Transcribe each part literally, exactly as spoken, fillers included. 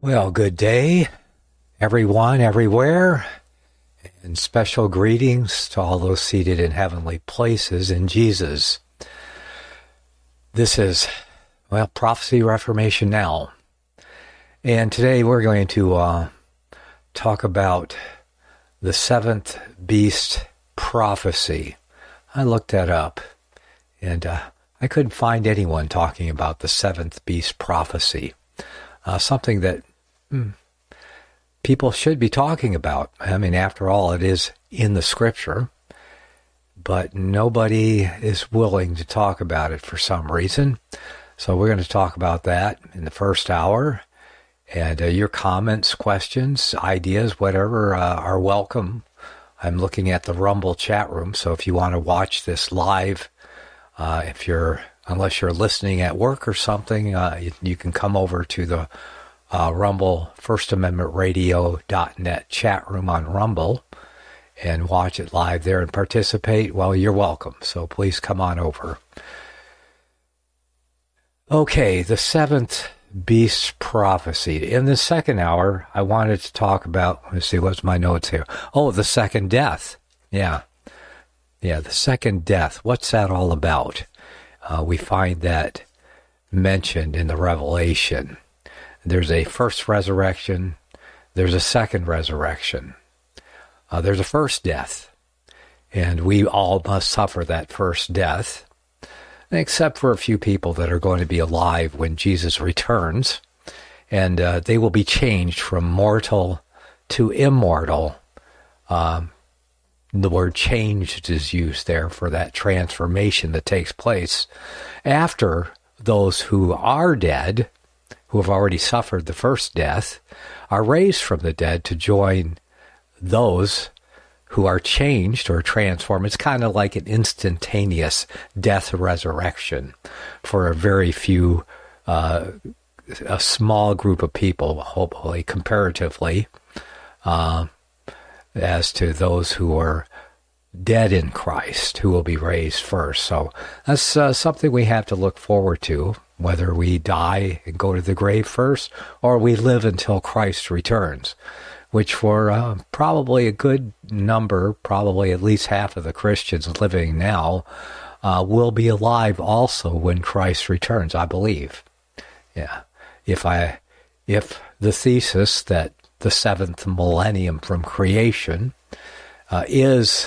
Well, good day, everyone, everywhere, and special greetings to all those seated in heavenly places in Jesus. This is, well, Prophecy Reformation Now, and today we're going to uh, talk about the seventh beast prophecy. I looked that up, and uh, I couldn't find anyone talking about the seventh beast prophecy, uh, something that people should be talking about. I mean, after all, it is in the scripture, but nobody is willing to talk about it for some reason. So we're going to talk about that in the first hour. And uh, your comments, questions, ideas, whatever, uh, are welcome. I'm looking at the Rumble chat room, so if you want to watch this live, uh, if you're, unless you're listening at work or something, uh, you, you can come over to the Uh, Rumble, First Amendment Radio dot net chat room on Rumble and watch it live there and participate. Well, you're welcome, so please come on over. Okay, the seventh beast prophecy. In the second hour, I wanted to talk about, let's see, what's my notes here? Oh, the second death. Yeah. Yeah, the second death. What's that all about? Uh, we find that mentioned in the Revelation. There's a first resurrection. There's a second resurrection. Uh, there's a first death. And we all must suffer that first death, except for a few people that are going to be alive when Jesus returns. And uh, they will be changed from mortal to immortal. Um, the word changed is used there for that transformation that takes place after those who are dead, who have already suffered the first death, are raised from the dead to join those who are changed or transformed. It's kind of like an instantaneous death resurrection for a very few, uh, a small group of people, hopefully, comparatively, uh, as to those who are dead in Christ, who will be raised first. So that's uh, something we have to look forward to, whether we die and go to the grave first, or we live until Christ returns, which for uh, probably a good number, probably at least half of the Christians living now, uh, will be alive also when Christ returns, I believe. Yeah. If I, if the thesis that the seventh millennium from creation uh, is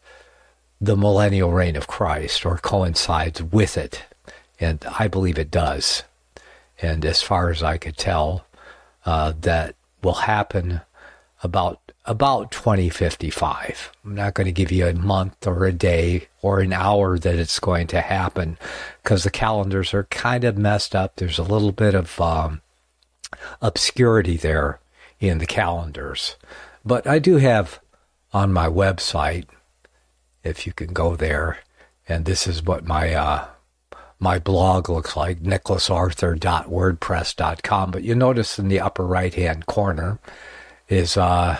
the millennial reign of Christ, or coincides with it, and I believe it does. And as far as I could tell, uh, that will happen about about twenty fifty-five. I'm not going to give you a month or a day or an hour that it's going to happen, because the calendars are kind of messed up. There's a little bit of um, obscurity there in the calendars. But I do have on my website, if you can go there, and this is what my uh, my blog looks like, nicholas arthur dot wordpress dot com. But you notice in the upper right-hand corner is uh,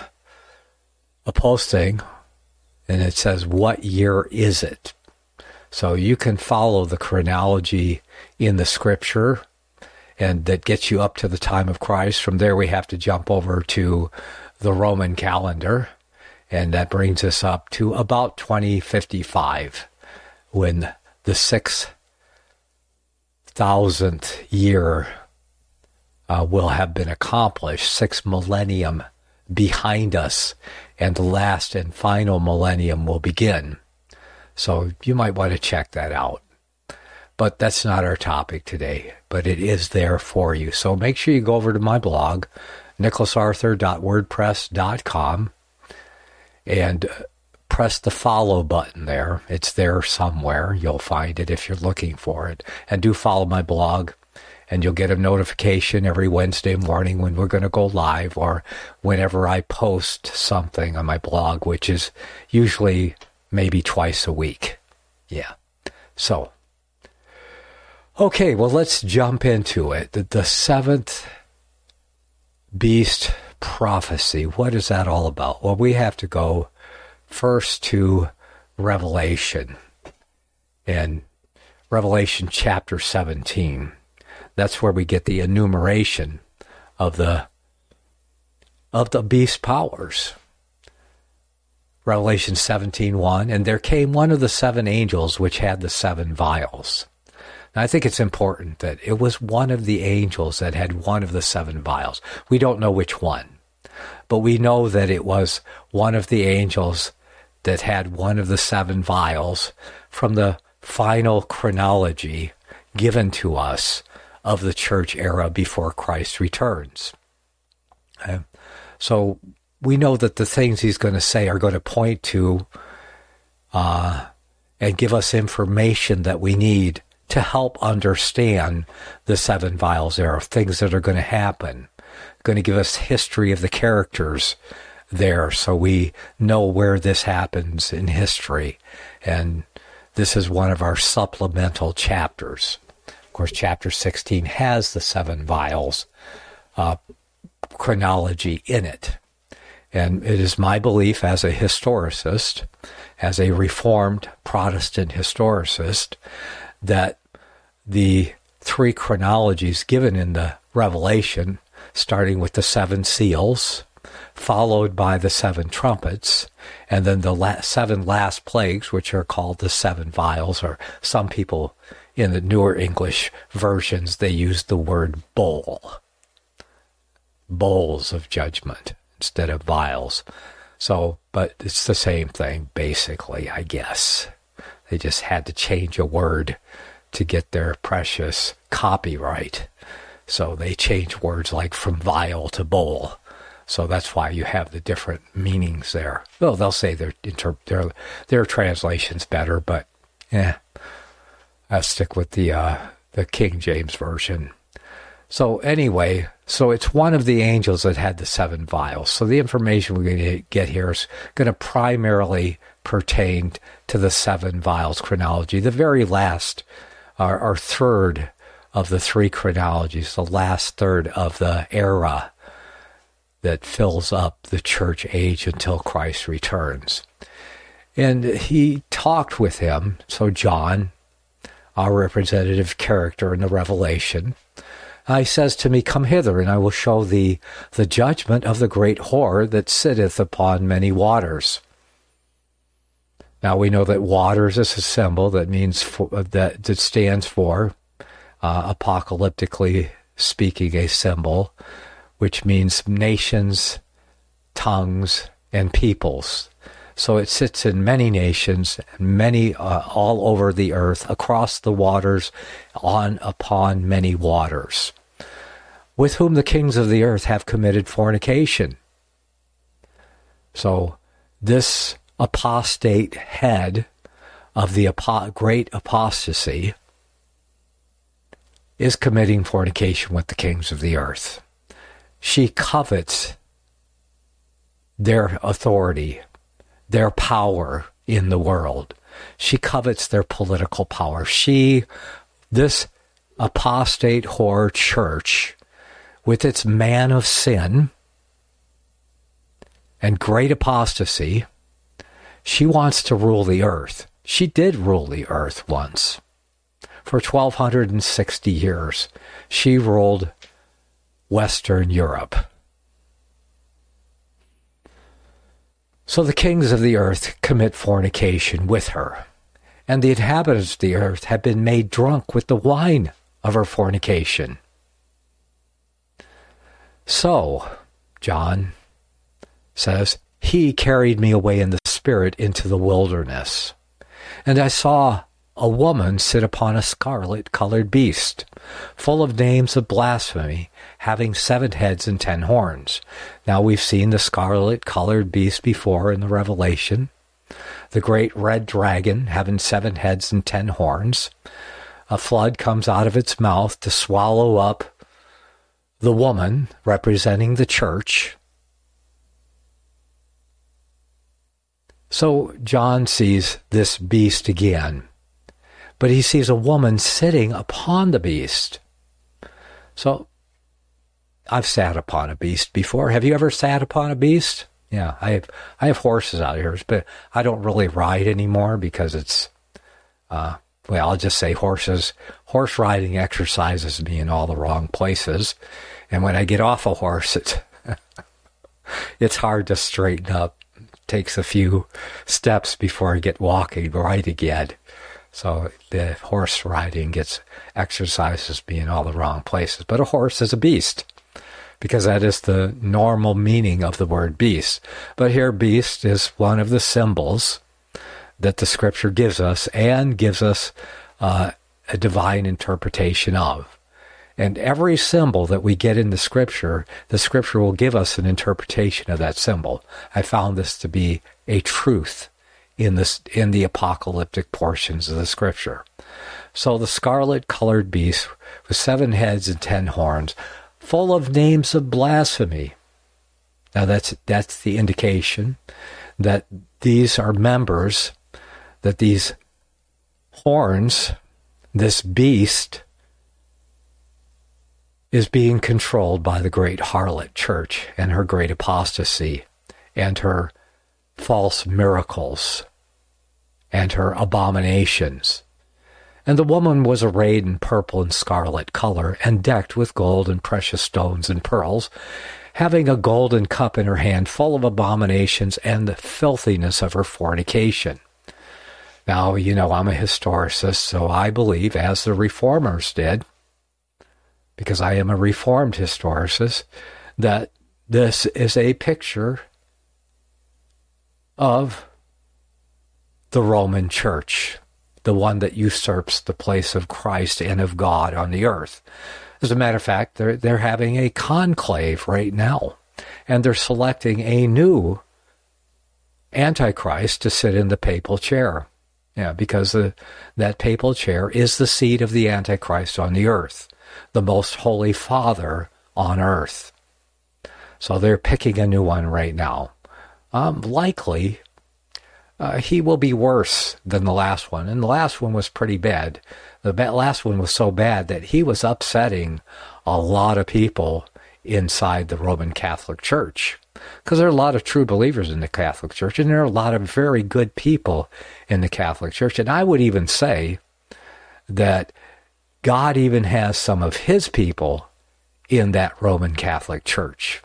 a posting, and it says, what year is it? So you can follow the chronology in the scripture, and that gets you up to the time of Christ. From there, we have to jump over to the Roman calendar, and that brings us up to about twenty fifty-five, when the six thousandth year uh, will have been accomplished, six millennium behind us, and the last and final millennium will begin. So you might want to check that out. But that's not our topic today, but it is there for you. So make sure you go over to my blog, nicholas arthur dot wordpress dot com, and press the follow button there. It's there somewhere. You'll find it if you're looking for it. And do follow my blog, and you'll get a notification every Wednesday morning when we're going to go live, or whenever I post something on my blog, which is usually maybe twice a week. Yeah. So, okay, well, let's jump into it. The, the seventh beast prophecy. What is that all about? Well, we have to go first to Revelation, and Revelation chapter seventeen. That's where we get the enumeration of the of the beast powers. Revelation seventeen one, and there came one of the seven angels which had the seven vials. Now, I think it's important that it was one of the angels that had one of the seven vials. We don't know which one, but we know that it was one of the angels that had one of the seven vials from the final chronology given to us of the church era before Christ returns. Okay? So we know that the things he's going to say are going to point to uh, and give us information that we need to help understand the seven vials era, things that are going to happen, going to give us history of the characters there so we know where this happens in history. And this is one of our supplemental chapters. Of course, chapter sixteen has the seven vials uh, chronology in it. And it is my belief as a historicist, as a Reformed Protestant historicist, that the three chronologies given in the Revelation, starting with the seven seals, followed by the seven trumpets, and then the la- seven last plagues, which are called the seven vials, or some people in the newer English versions, they use the word bowl. Bowls of judgment instead of vials. So, but it's the same thing, basically, I guess. They just had to change a word to get their precious copyright. So they change words like from vial to bowl. So that's why you have the different meanings there. Well, they'll say their inter- their their translation's better, but yeah, I'll stick with the uh, the King James version. So anyway, so it's one of the angels that had the seven vials. So the information we're going to get here is going to primarily pertain to the seven vials chronology, the very last, or, or third of the three chronologies, the last third of the era that fills up the church age until Christ returns. And he talked with him, so John, our representative character in the Revelation, Uh, he says to me, "Come hither, and I will show thee the judgment of the great whore that sitteth upon many waters." Now we know that waters is a symbol that means for, that that stands for, uh, apocalyptically speaking, a symbol, which means nations, tongues, and peoples. So it sits in many nations, many uh, all over the earth, across the waters, on upon many waters, with whom the kings of the earth have committed fornication. So this apostate head of the apo- great apostasy is committing fornication with the kings of the earth. She covets their authority, their power in the world. She covets their political power. She, this apostate whore church, with its man of sin and great apostasy, she wants to rule the earth. She did rule the earth once. For twelve sixty years, she ruled Western Europe. So the kings of the earth commit fornication with her, and the inhabitants of the earth have been made drunk with the wine of her fornication. So, John says, he carried me away in the spirit into the wilderness, and I saw a woman sit upon a scarlet-colored beast, full of names of blasphemy, having seven heads and ten horns. Now we've seen the scarlet-colored beast before in the Revelation, the great red dragon having seven heads and ten horns. A flood comes out of its mouth to swallow up the woman representing the church. So John sees this beast again, but he sees a woman sitting upon the beast. So I've sat upon a beast before. Have you ever sat upon a beast? Yeah, I have. I have horses out here, but I don't really ride anymore because it's, uh, well, I'll just say horses. Horse riding exercises me in all the wrong places, and when I get off a horse, it's it's hard to straighten up. It takes a few steps before I get walking right again. So the horse riding gets exercises me in all the wrong places. But a horse is a beast, because that is the normal meaning of the word beast. But here, beast is one of the symbols that the Scripture gives us, and gives us uh, a divine interpretation of. And every symbol that we get in the Scripture, the Scripture will give us an interpretation of that symbol. I found this to be a truth in this in the apocalyptic portions of the Scripture. So the scarlet-colored beast with seven heads and ten horns, full of names of blasphemy. Now that's that's the indication that these are members, that these horns, this beast, is being controlled by the great harlot church and her great apostasy and her false miracles and her abominations. And the woman was arrayed in purple and scarlet color, and decked with gold and precious stones and pearls, having a golden cup in her hand full of abominations and the filthiness of her fornication. Now, you know, I'm a historicist, so I believe, as the Reformers did, because I am a Reformed historicist, that this is a picture of the Roman Church, the one that usurps the place of Christ and of God on the earth. As a matter of fact, they're, they're having a conclave right now, and they're selecting a new Antichrist to sit in the papal chair. Yeah, because the, that papal chair is the seat of the Antichrist on the earth, the most holy Father on earth. So they're picking a new one right now. Um, likely, uh, he will be worse than the last one. And the last one was pretty bad. The last one was so bad that he was upsetting a lot of people inside the Roman Catholic Church. Because there are a lot of true believers in the Catholic Church, and there are a lot of very good people in the Catholic Church. And I would even say that God even has some of his people in that Roman Catholic Church.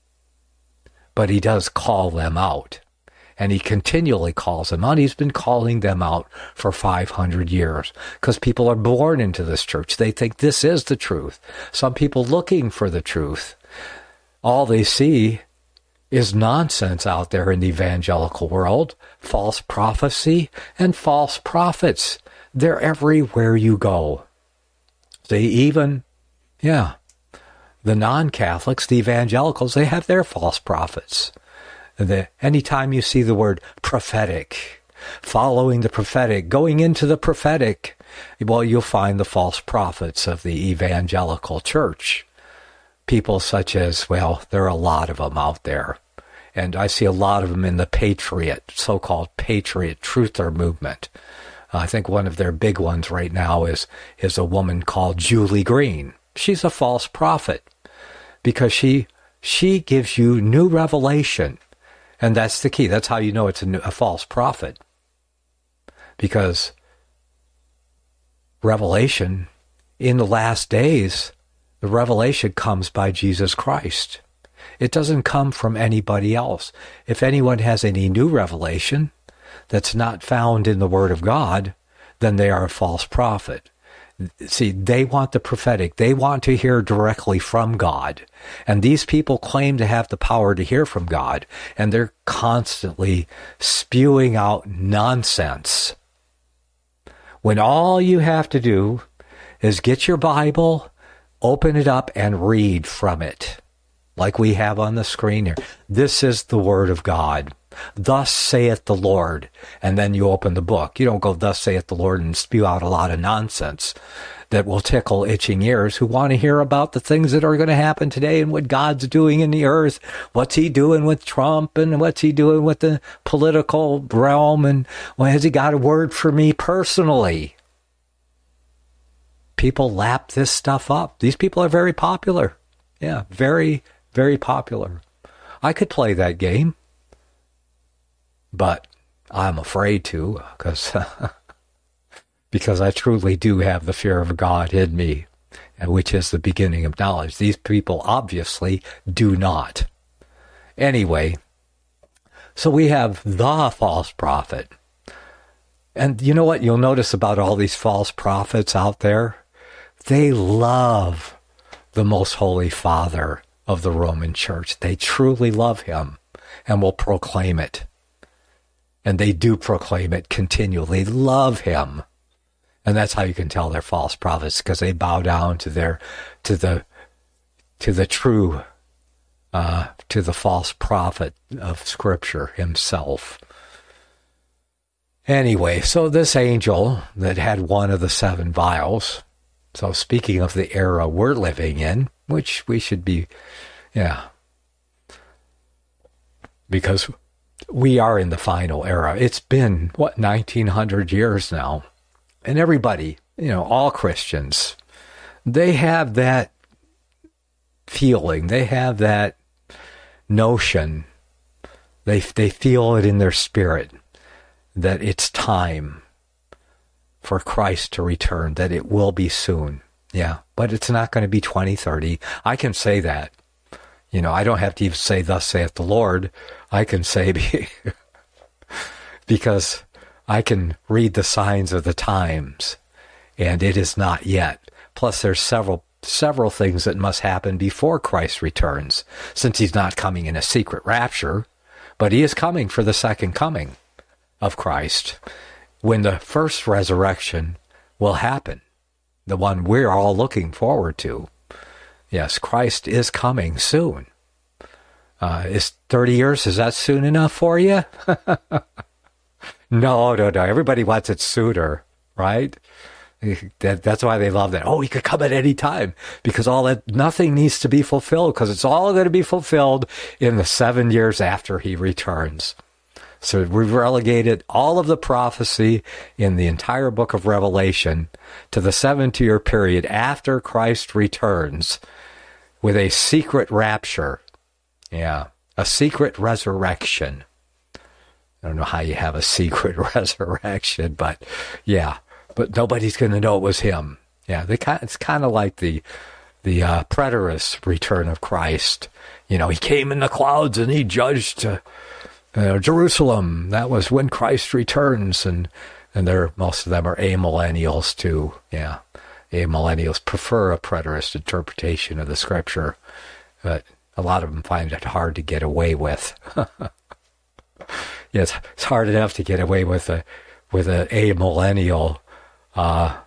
But he does call them out. And he continually calls them out. He's been calling them out for five hundred years. Because people are born into this church. They think this is the truth. Some people looking for the truth, all they see is nonsense out there in the evangelical world. False prophecy and false prophets. They're everywhere you go. They even, yeah, the non-Catholics, the evangelicals, they have their false prophets. The, anytime you see the word prophetic, following the prophetic, going into the prophetic, well, you'll find the false prophets of the evangelical church. People such as, well, there are a lot of them out there. And I see a lot of them in the patriot, so-called patriot truther movement. I think one of their big ones right now is, is a woman called Julie Green. She's a false prophet because she she gives you new revelation. And that's the key. That's how you know it's a, new, a false prophet. Because revelation, in the last days, the revelation comes by Jesus Christ. It doesn't come from anybody else. If anyone has any new revelation that's not found in the Word of God, then they are a false prophet. See, they want the prophetic. They want to hear directly from God. And these people claim to have the power to hear from God, and they're constantly spewing out nonsense. When all you have to do is get your Bible, open it up, and read from it, like we have on the screen here. This is the Word of God. Thus saith the Lord. And then you open the book. You don't go, thus saith the Lord, and spew out a lot of nonsense that will tickle itching ears who want to hear about the things that are going to happen today and what God's doing in the earth. What's he doing with Trump, and what's he doing with the political realm, and well, has he got a word for me personally? People lap this stuff up. These people are very popular. Yeah, very, very popular. I could play that game, but I'm afraid to, because because I truly do have the fear of God in me, and which is the beginning of knowledge. These people obviously do not. Anyway, so we have the false prophet. And you know what you'll notice about all these false prophets out there? They love the Most Holy Father of the Roman Church. They truly love him and will proclaim it. And they do proclaim it continually, love him. And that's how you can tell they're false prophets, because they bow down to their, to the, to the true, uh, to the false prophet of Scripture himself. Anyway, so this angel that had one of the seven vials, so speaking of the era we're living in, which we should be, yeah, because we are in the final era. It's been, what, nineteen hundred years now. And everybody, you know, all Christians, they have that feeling. They have that notion. They they feel it in their spirit that it's time for Christ to return, that it will be soon. Yeah, but it's not going to be twenty thirty. I can say that. You know, I don't have to even say, thus saith the Lord. I can say, because I can read the signs of the times, and it is not yet. Plus, there's several several things that must happen before Christ returns, since he's not coming in a secret rapture, but he is coming for the second coming of Christ, when the first resurrection will happen, the one we're all looking forward to. Yes, Christ is coming soon. Uh, is thirty years, is that soon enough for you? No, no, no. Everybody wants it sooner, right? That, that's why they love that. Oh, he could come at any time, because all that, nothing needs to be fulfilled, because it's all going to be fulfilled in the seven years after he returns. So we've relegated all of the prophecy in the entire book of Revelation to the seventy-year period after Christ returns, with a secret rapture. Yeah, a secret resurrection. I don't know how you have a secret resurrection, but yeah, but nobody's going to know it was him. Yeah, they kind, it's kind of like the the uh, preterist return of Christ. You know, he came in the clouds and he judged uh, uh, Jerusalem. That was when Christ returns, and and they're, most of them are amillennials too. Yeah, amillennials prefer a preterist interpretation of the Scripture, but a lot of them find it hard to get away with. Yes, it's hard enough to get away with a with a amillennial uh,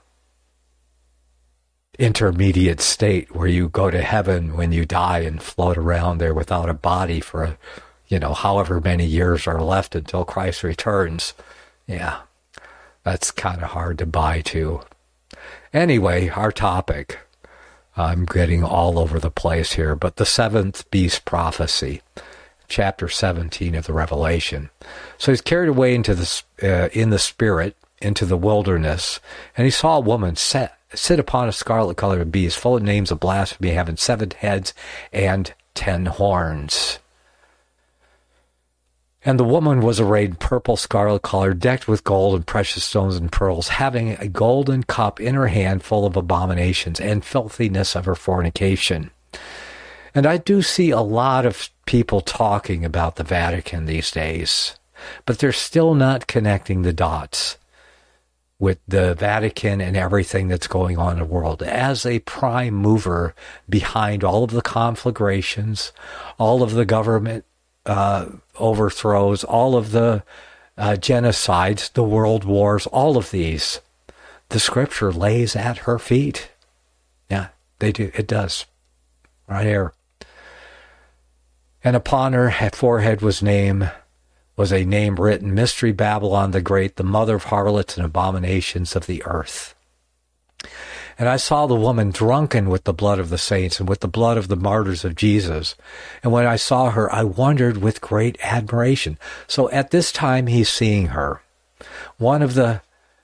intermediate state where you go to heaven when you die and float around there without a body for, you know, however many years are left until Christ returns. Yeah, that's kind of hard to buy too. Anyway, our topic. I'm getting all over the place here, but the seventh beast prophecy. Chapter seventeen of the Revelation. So he's carried away into the uh, in the spirit into the wilderness, and he saw a woman set, sit upon a scarlet-colored beast, full of names of blasphemy, having seven heads and ten horns. And the woman was arrayed in purple, scarlet color, decked with gold and precious stones and pearls, having a golden cup in her hand full of abominations and filthiness of her fornication. And I do see a lot of people talking about the Vatican these days, but they're still not connecting the dots with the Vatican and everything that's going on in the world as a prime mover behind all of the conflagrations, all of the government uh, overthrows, all of the uh, genocides, the world wars, all of these. The Scripture lays at her feet. Yeah, they do. It does. Right here. And upon her forehead was name, was a name written, Mystery Babylon the Great, the mother of harlots and abominations of the earth. And I saw the woman drunken with the blood of the saints and with the blood of the martyrs of Jesus. And when I saw her, I wondered with great admiration. So at this time, he's seeing her. One of the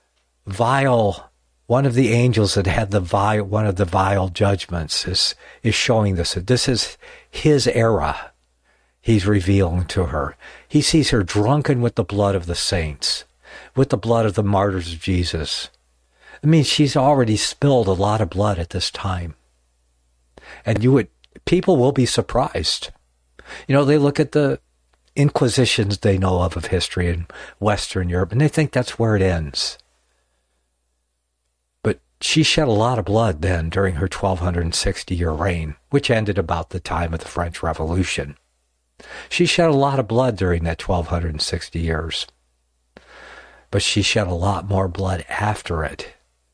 vile, one of the angels that had the vile, one of the vile judgments is, is showing this. This is his era. He's revealing to her. He sees her drunken with the blood of the saints, with the blood of the martyrs of Jesus. I mean, she's already spilled a lot of blood at this time. And you would, people will be surprised You know, they look at the Inquisitions they know of of history in Western Europe, and they think that's where it ends. But she shed a lot of blood then during her twelve sixty-year reign, which ended about the time of the French Revolution. She shed a lot of blood during that twelve sixty years. But she shed a lot more blood after it.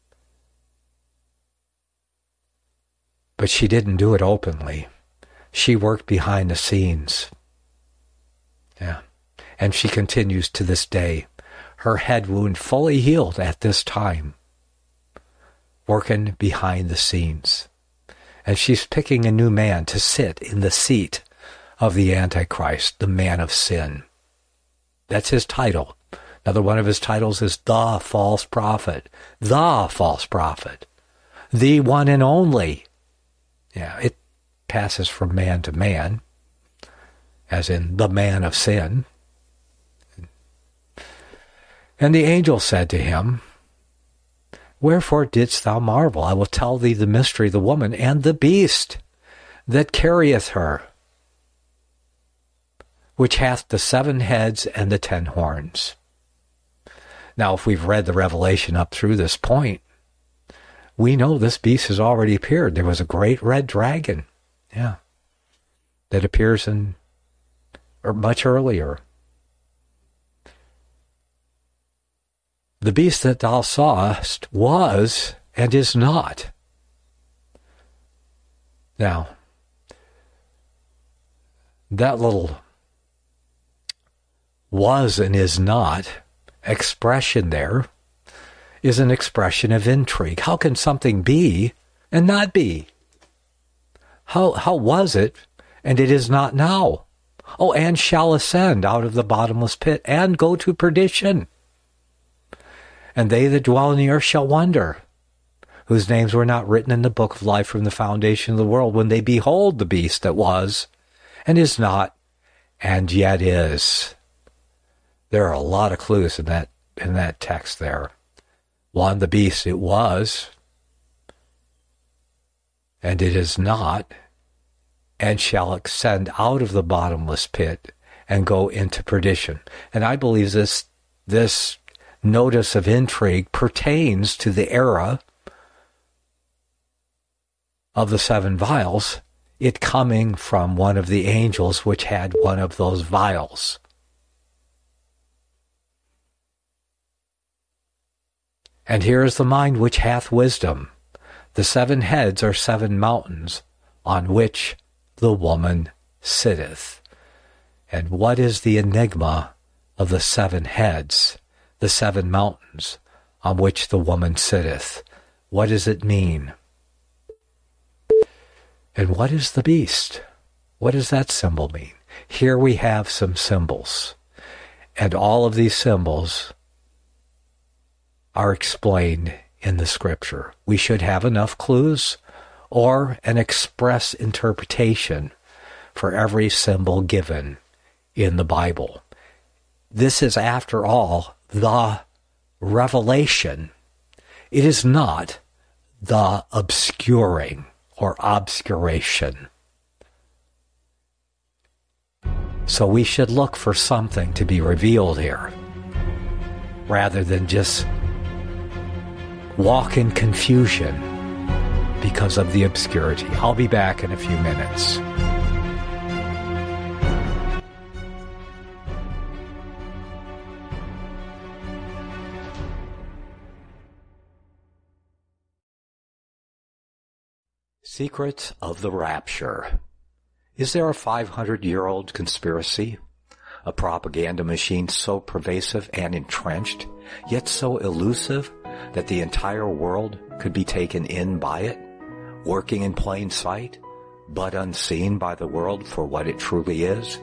But she didn't do it openly. She worked behind the scenes. Yeah. And she continues to this day. Her head wound fully healed at this time. Working behind the scenes. And she's picking a new man to sit in the seat of the Antichrist, the man of sin. That's his title. Another one of his titles is the false prophet. The false prophet. The one and only. Yeah, it passes from man to man, as in the man of sin. And the angel said to him, Wherefore didst thou marvel? I will tell thee the mystery of the woman and the beast that carrieth her, which hath the seven heads and the ten horns. Now, if we've read the Revelation up through this point, we know this beast has already appeared. There was a great red dragon, yeah, that appears in, or much earlier. The beast that thou sawest was and is not. Now, that little was and is not expression there is an expression of intrigue. How can something be and not be? How how was it and it is not now? Oh, and shall ascend out of the bottomless pit and go to perdition. And they that dwell in the earth shall wonder, whose names were not written in the book of life from the foundation of the world, when they behold the beast that was and is not and yet is. There are a lot of clues in that in that text there. One, the beast, it was, and it is not, and shall ascend out of the bottomless pit and go into perdition. And I believe this this notice of intrigue pertains to the era of the seven vials, it coming from one of the angels which had one of those vials. And here is the mind which hath wisdom. The seven heads are seven mountains on which the woman sitteth. And what is the enigma of the seven heads, the seven mountains on which the woman sitteth? What does it mean? And what is the beast? What does that symbol mean? Here we have some symbols. And all of these symbols are explained in the scripture. We should have enough clues or an express interpretation for every symbol given in the Bible. This is, after all, the revelation. It is not the obscuring or obscuration. So we should look for something to be revealed here, rather than just walk in confusion because of the obscurity. I'll be back in a few minutes. Secrets of the Rapture. Is there a five hundred year old conspiracy? A propaganda machine so pervasive and entrenched, yet so elusive that the entire world could be taken in by it, working in plain sight, but unseen by the world for what it truly is?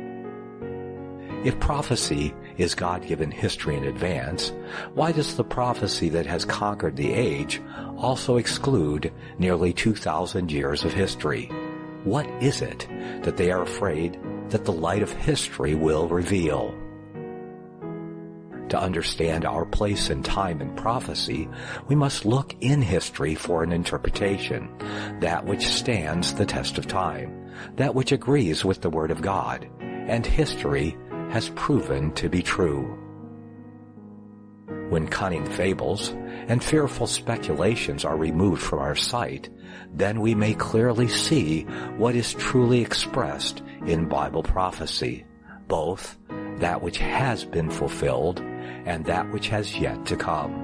If prophecy is God-given history in advance, why does the prophecy that has conquered the age also exclude nearly two thousand years of history? What is it that they are afraid that the light of history will reveal? To understand our place in time and prophecy, we must look in history for an interpretation, that which stands the test of time, that which agrees with the Word of God, and history has proven to be true. When cunning fables and fearful speculations are removed from our sight, then we may clearly see what is truly expressed in Bible prophecy, both that which has been fulfilled and that which has yet to come.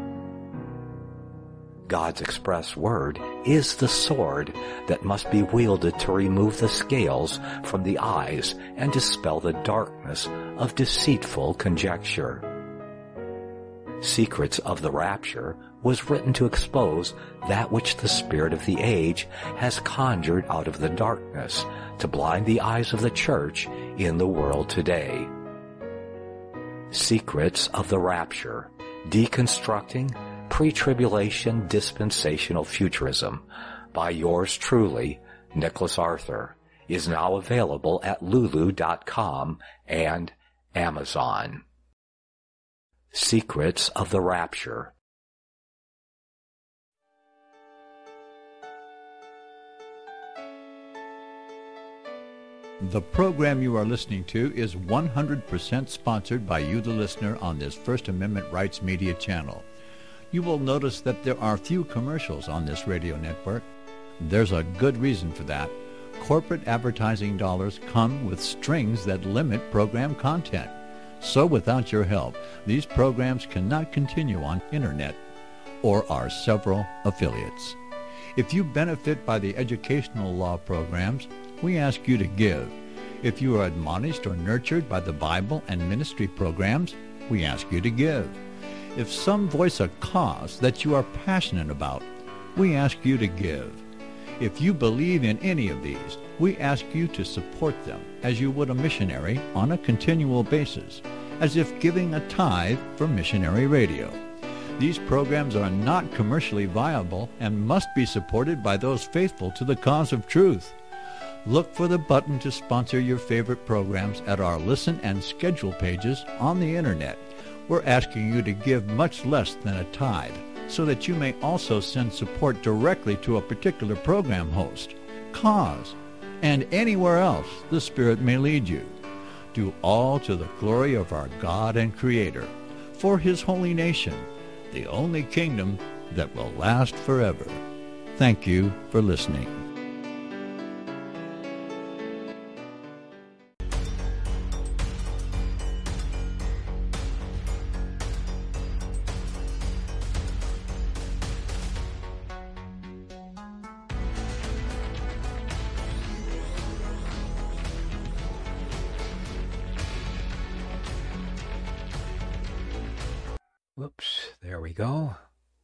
God's express word is the sword that must be wielded to remove the scales from the eyes and dispel the darkness of deceitful conjecture. Secrets of the Rapture was written to expose that which the spirit of the age has conjured out of the darkness to blind the eyes of the church in the world today. Secrets of the Rapture, Deconstructing Pre-Tribulation Dispensational Futurism by yours truly, Nicholas Arthur, is now available at lulu dot com and Amazon. Secrets of the Rapture. The program you are listening to is one hundred percent sponsored by you, the listener, on this First Amendment Rights Media channel. You will notice that there are few commercials on this radio network. There's a good reason for that. Corporate advertising dollars come with strings that limit program content. So without your help, these programs cannot continue on internet or our several affiliates. If you benefit by the educational law programs, we ask you to give. If you are admonished or nurtured by the Bible and ministry programs, we ask you to give. If some voice a cause that you are passionate about, we ask you to give. If you believe in any of these, we ask you to support them as you would a missionary on a continual basis, as if giving a tithe for missionary radio. These programs are not commercially viable and must be supported by those faithful to the cause of truth. Look for the button to sponsor your favorite programs at our listen and schedule pages on the internet. We're asking you to give much less than a tithe so that you may also send support directly to a particular program host, cause, and anywhere else the Spirit may lead you. Do all to the glory of our God and Creator, for His holy nation, the only kingdom that will last forever. Thank you for listening. Whoops, there we go.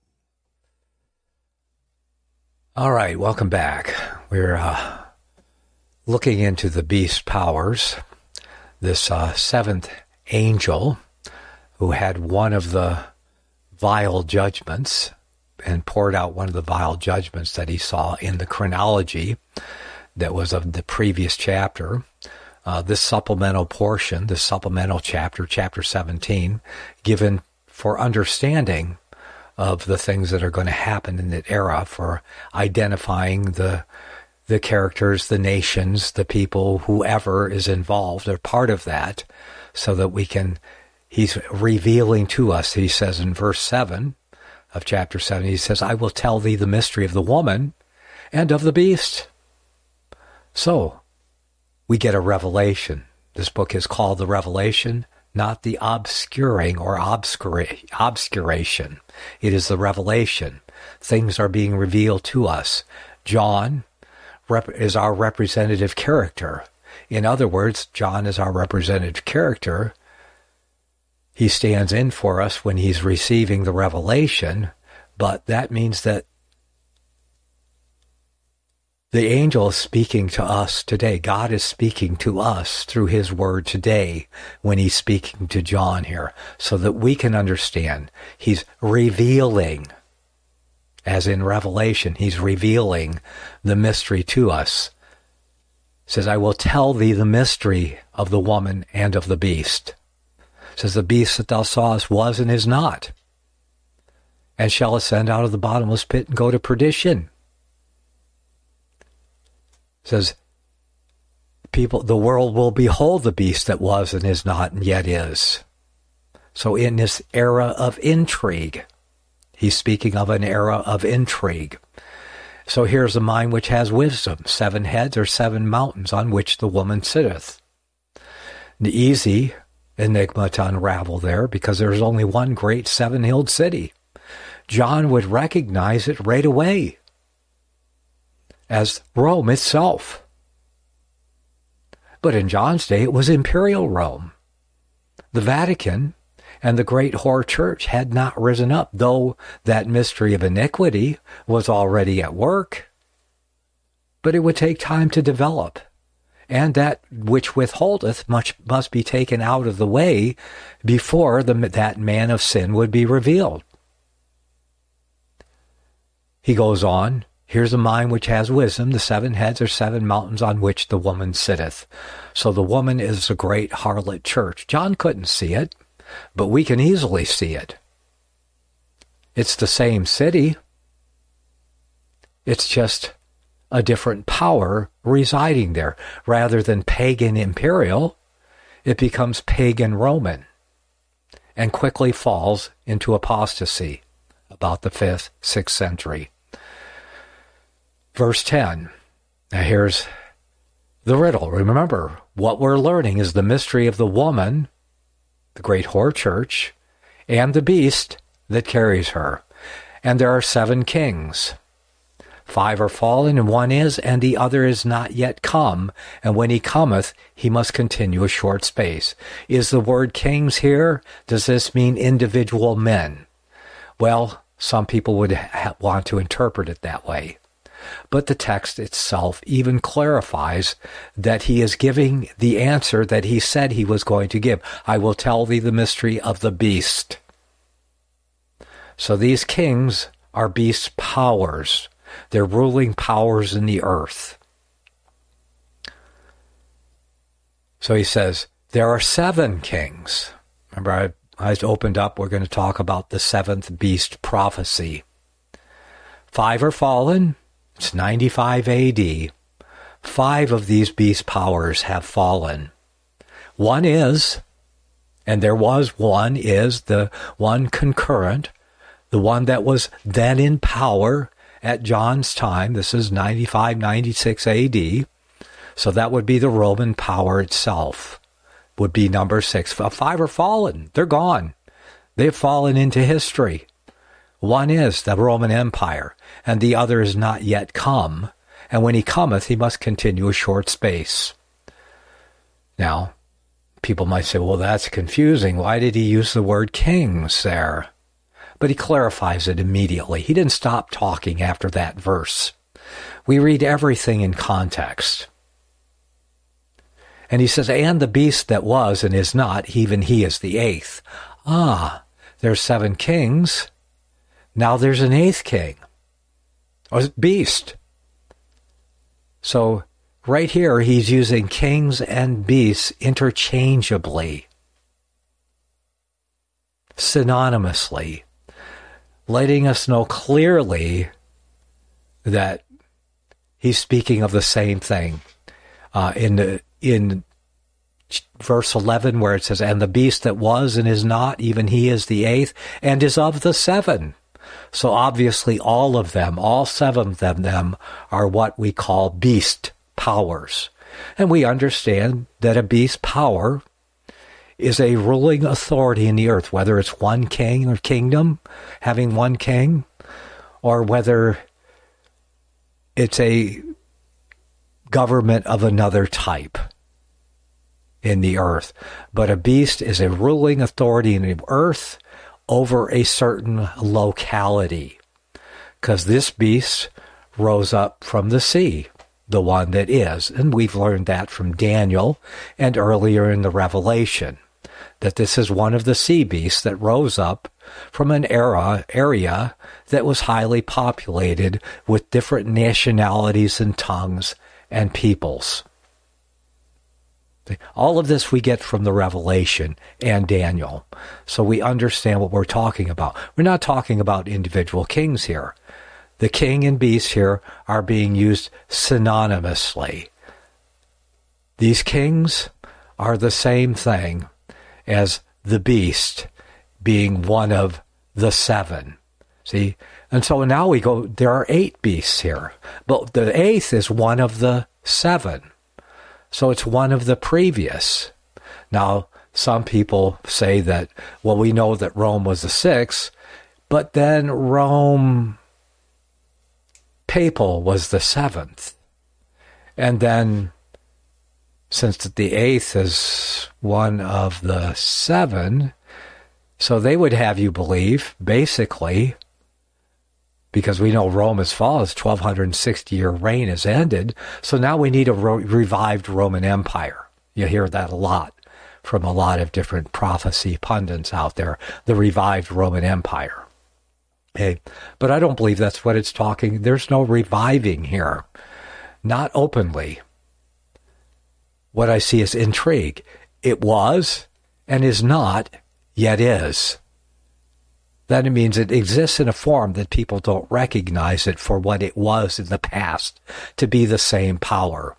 All right, welcome back. We're uh, looking into the beast powers. This uh, seventh angel who had one of the vile judgments and poured out one of the vile judgments that he saw in the chronology that was of the previous chapter. Uh, this supplemental portion, this supplemental chapter, chapter seventeen, given for understanding of the things that are going to happen in that era, for identifying the the characters, the nations, the people, whoever is involved or part of that, so that we can, he's revealing to us, he says in verse seven of chapter seven, he says, I will tell thee the mystery of the woman and of the beast. So, we get a revelation. This book is called the Revelation, not the obscuring or obscura- obscuration. It is the revelation. Things are being revealed to us. John rep- is our representative character. In other words, John is our representative character. He stands in for us when he's receiving the revelation, but that means that the angel is speaking to us today. God is speaking to us through his word today when he's speaking to John here, so that we can understand. He's revealing, as in Revelation, he's revealing the mystery to us. It says, I will tell thee the mystery of the woman and of the beast. It says, the beast that thou sawest was and is not, and shall ascend out of the bottomless pit and go to perdition. Says, people, the world will behold the beast that was and is not and yet is. So in this era of intrigue, he's speaking of an era of intrigue. So here's a mind which has wisdom. Seven heads are seven mountains on which the woman sitteth. The easy enigma to unravel there, because there's only one great seven-hilled city. John would recognize it right away as Rome itself. But in John's day, it was imperial Rome. The Vatican and the great whore church had not risen up, though that mystery of iniquity was already at work. But it would take time to develop. And that which withholdeth much must be taken out of the way before the, that man of sin would be revealed. He goes on, here's a mind which has wisdom. The seven heads are seven mountains on which the woman sitteth. So the woman is a great harlot church. John couldn't see it, but we can easily see it. It's the same city. It's just a different power residing there. Rather than pagan imperial, it becomes pagan Roman and quickly falls into apostasy about the fifth, sixth century. Verse ten. Now here's the riddle. Remember, what we're learning is the mystery of the woman, the great whore church, and the beast that carries her. And there are seven kings. Five are fallen, and one is, and the other is not yet come. And when he cometh, he must continue a short space. Is the word kings here? Does this mean individual men? Well, some people would ha- want to interpret it that way. But the text itself even clarifies that he is giving the answer that he said he was going to give. I will tell thee the mystery of the beast. So these kings are beast powers. They're ruling powers in the earth. So he says, there are seven kings. Remember, I, I opened up, we're going to talk about the seventh beast prophecy. Five are fallen. It's ninety-five A D. Five of these beast powers have fallen. One is, and there was one, is the one concurrent, the one that was then in power at John's time. This is ninety-five, ninety-six A D. So that would be the Roman power itself, would be number six. Five are fallen. They're gone. They've fallen into history. One is the Roman Empire, and the other is not yet come. And when he cometh, he must continue a short space. Now, people might say, well, that's confusing. Why did he use the word kings there? But he clarifies it immediately. He didn't stop talking after that verse. We read everything in context. And he says, and the beast that was and is not, even he is the eighth. Ah, there's seven kings. Now there's an eighth king. Or beast. So right here, he's using kings and beasts interchangeably, synonymously, letting us know clearly that he's speaking of the same thing. Uh, in the in verse eleven, where it says, and the beast that was and is not, even he is the eighth, and is of the seven. So obviously all of them, all seven of them, them are what we call beast powers. And we understand that a beast power is a ruling authority in the earth, whether it's one king or kingdom, having one king, or whether it's a government of another type in the earth. But a beast is a ruling authority in the earth over a certain locality, because this beast rose up from the sea, the one that is. And we've learned that from Daniel and earlier in the Revelation, that this is one of the sea beasts that rose up from an era area that was highly populated with different nationalities and tongues and peoples. All of this we get from the Revelation and Daniel, so we understand what we're talking about. We're not talking about individual kings here. The king and beast here are being used synonymously. These kings are the same thing as the beast being one of the seven. See? And so now we go, there are eight beasts here, but the eighth is one of the seven. So it's one of the previous. Now, some people say that, well, we know that Rome was the sixth, but then Rome papal was the seventh. And then, since the eighth is one of the seven, so they would have you believe, basically, because we know Rome has fallen, its twelve sixty year reign has ended, so now we need a re- revived Roman Empire. You hear that a lot from a lot of different prophecy pundits out there, the revived Roman Empire. Okay, but I don't believe that's what it's talking. There's no reviving here, not openly. What I see is intrigue. It was and is not, yet is. That means it exists in a form that people don't recognize it for what it was in the past, to be the same power.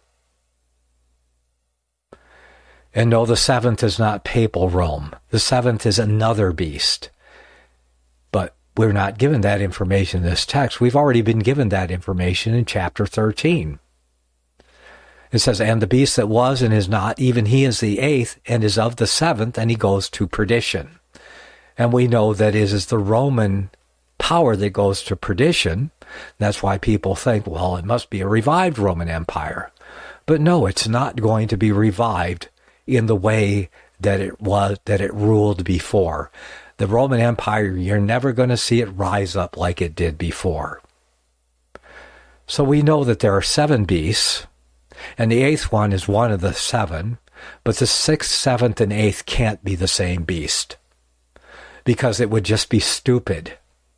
And no, the seventh is not papal Rome. The seventh is another beast. But we're not given that information in this text. We've already been given that information in chapter thirteen. It says, and the beast that was and is not, even he is the eighth and is of the seventh, and he goes to perdition. And we know that it is the Roman power that goes to perdition. That's why people think, well, it must be a revived Roman Empire. But no, it's not going to be revived in the way that it was, that it ruled before. The Roman Empire, you're never going to see it rise up like it did before. So we know that there are seven beasts, and the eighth one is one of the seven, but the sixth, seventh, and eighth can't be the same beast, because it would just be stupid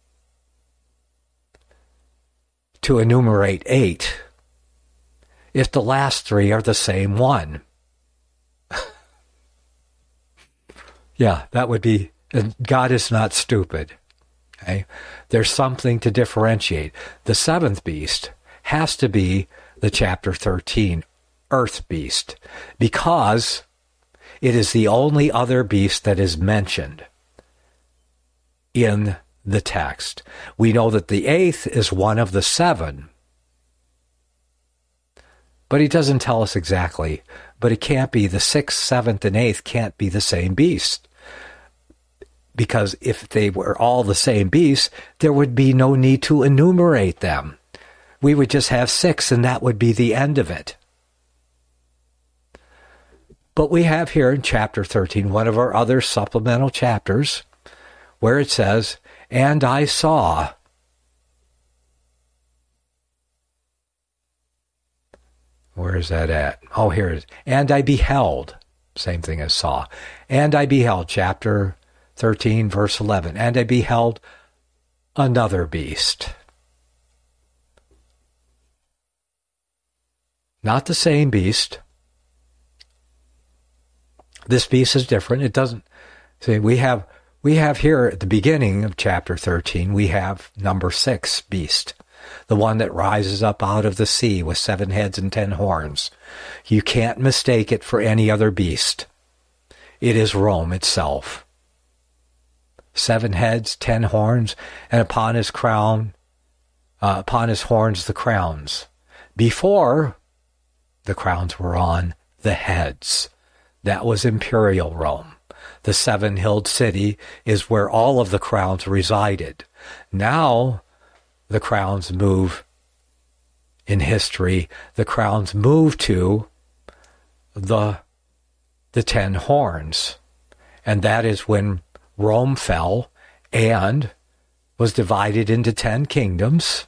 to enumerate eight if the last three are the same one. Yeah, that would be, God is not stupid. Okay? There's something to differentiate. The seventh beast has to be the chapter thirteen earth beast, because it is the only other beast that is mentioned in the text. We know that the eighth is one of the seven, but he doesn't tell us exactly. But it can't be, the sixth, seventh, and eighth can't be the same beast. Because if they were all the same beast, there would be no need to enumerate them. We would just have six, and that would be the end of it. But we have here in chapter thirteen, one of our other supplemental chapters, where it says, and I saw. Where is that at? Oh, here it is. And I beheld. Same thing as saw. And I beheld, chapter thirteen, verse eleven. And I beheld another beast. Not the same beast. This beast is different. It doesn't, see, we have, we have here at the beginning of chapter thirteen, we have number six beast. The one that rises up out of the sea with seven heads and ten horns. You can't mistake it for any other beast. It is Rome itself. Seven heads, ten horns, and upon his crown, uh, upon his horns the crowns. Before, the crowns were on the heads. That was imperial Rome. The seven-hilled city is where all of the crowns resided. Now, the crowns move in history. The crowns move to the, the ten horns. And that is when Rome fell and was divided into ten kingdoms.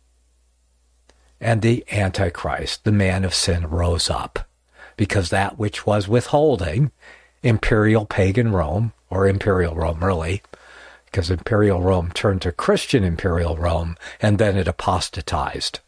And the Antichrist, the man of sin, rose up. Because that which was withholding imperial pagan Rome, or imperial Rome really, because imperial Rome turned to Christian imperial Rome, and then it apostatized.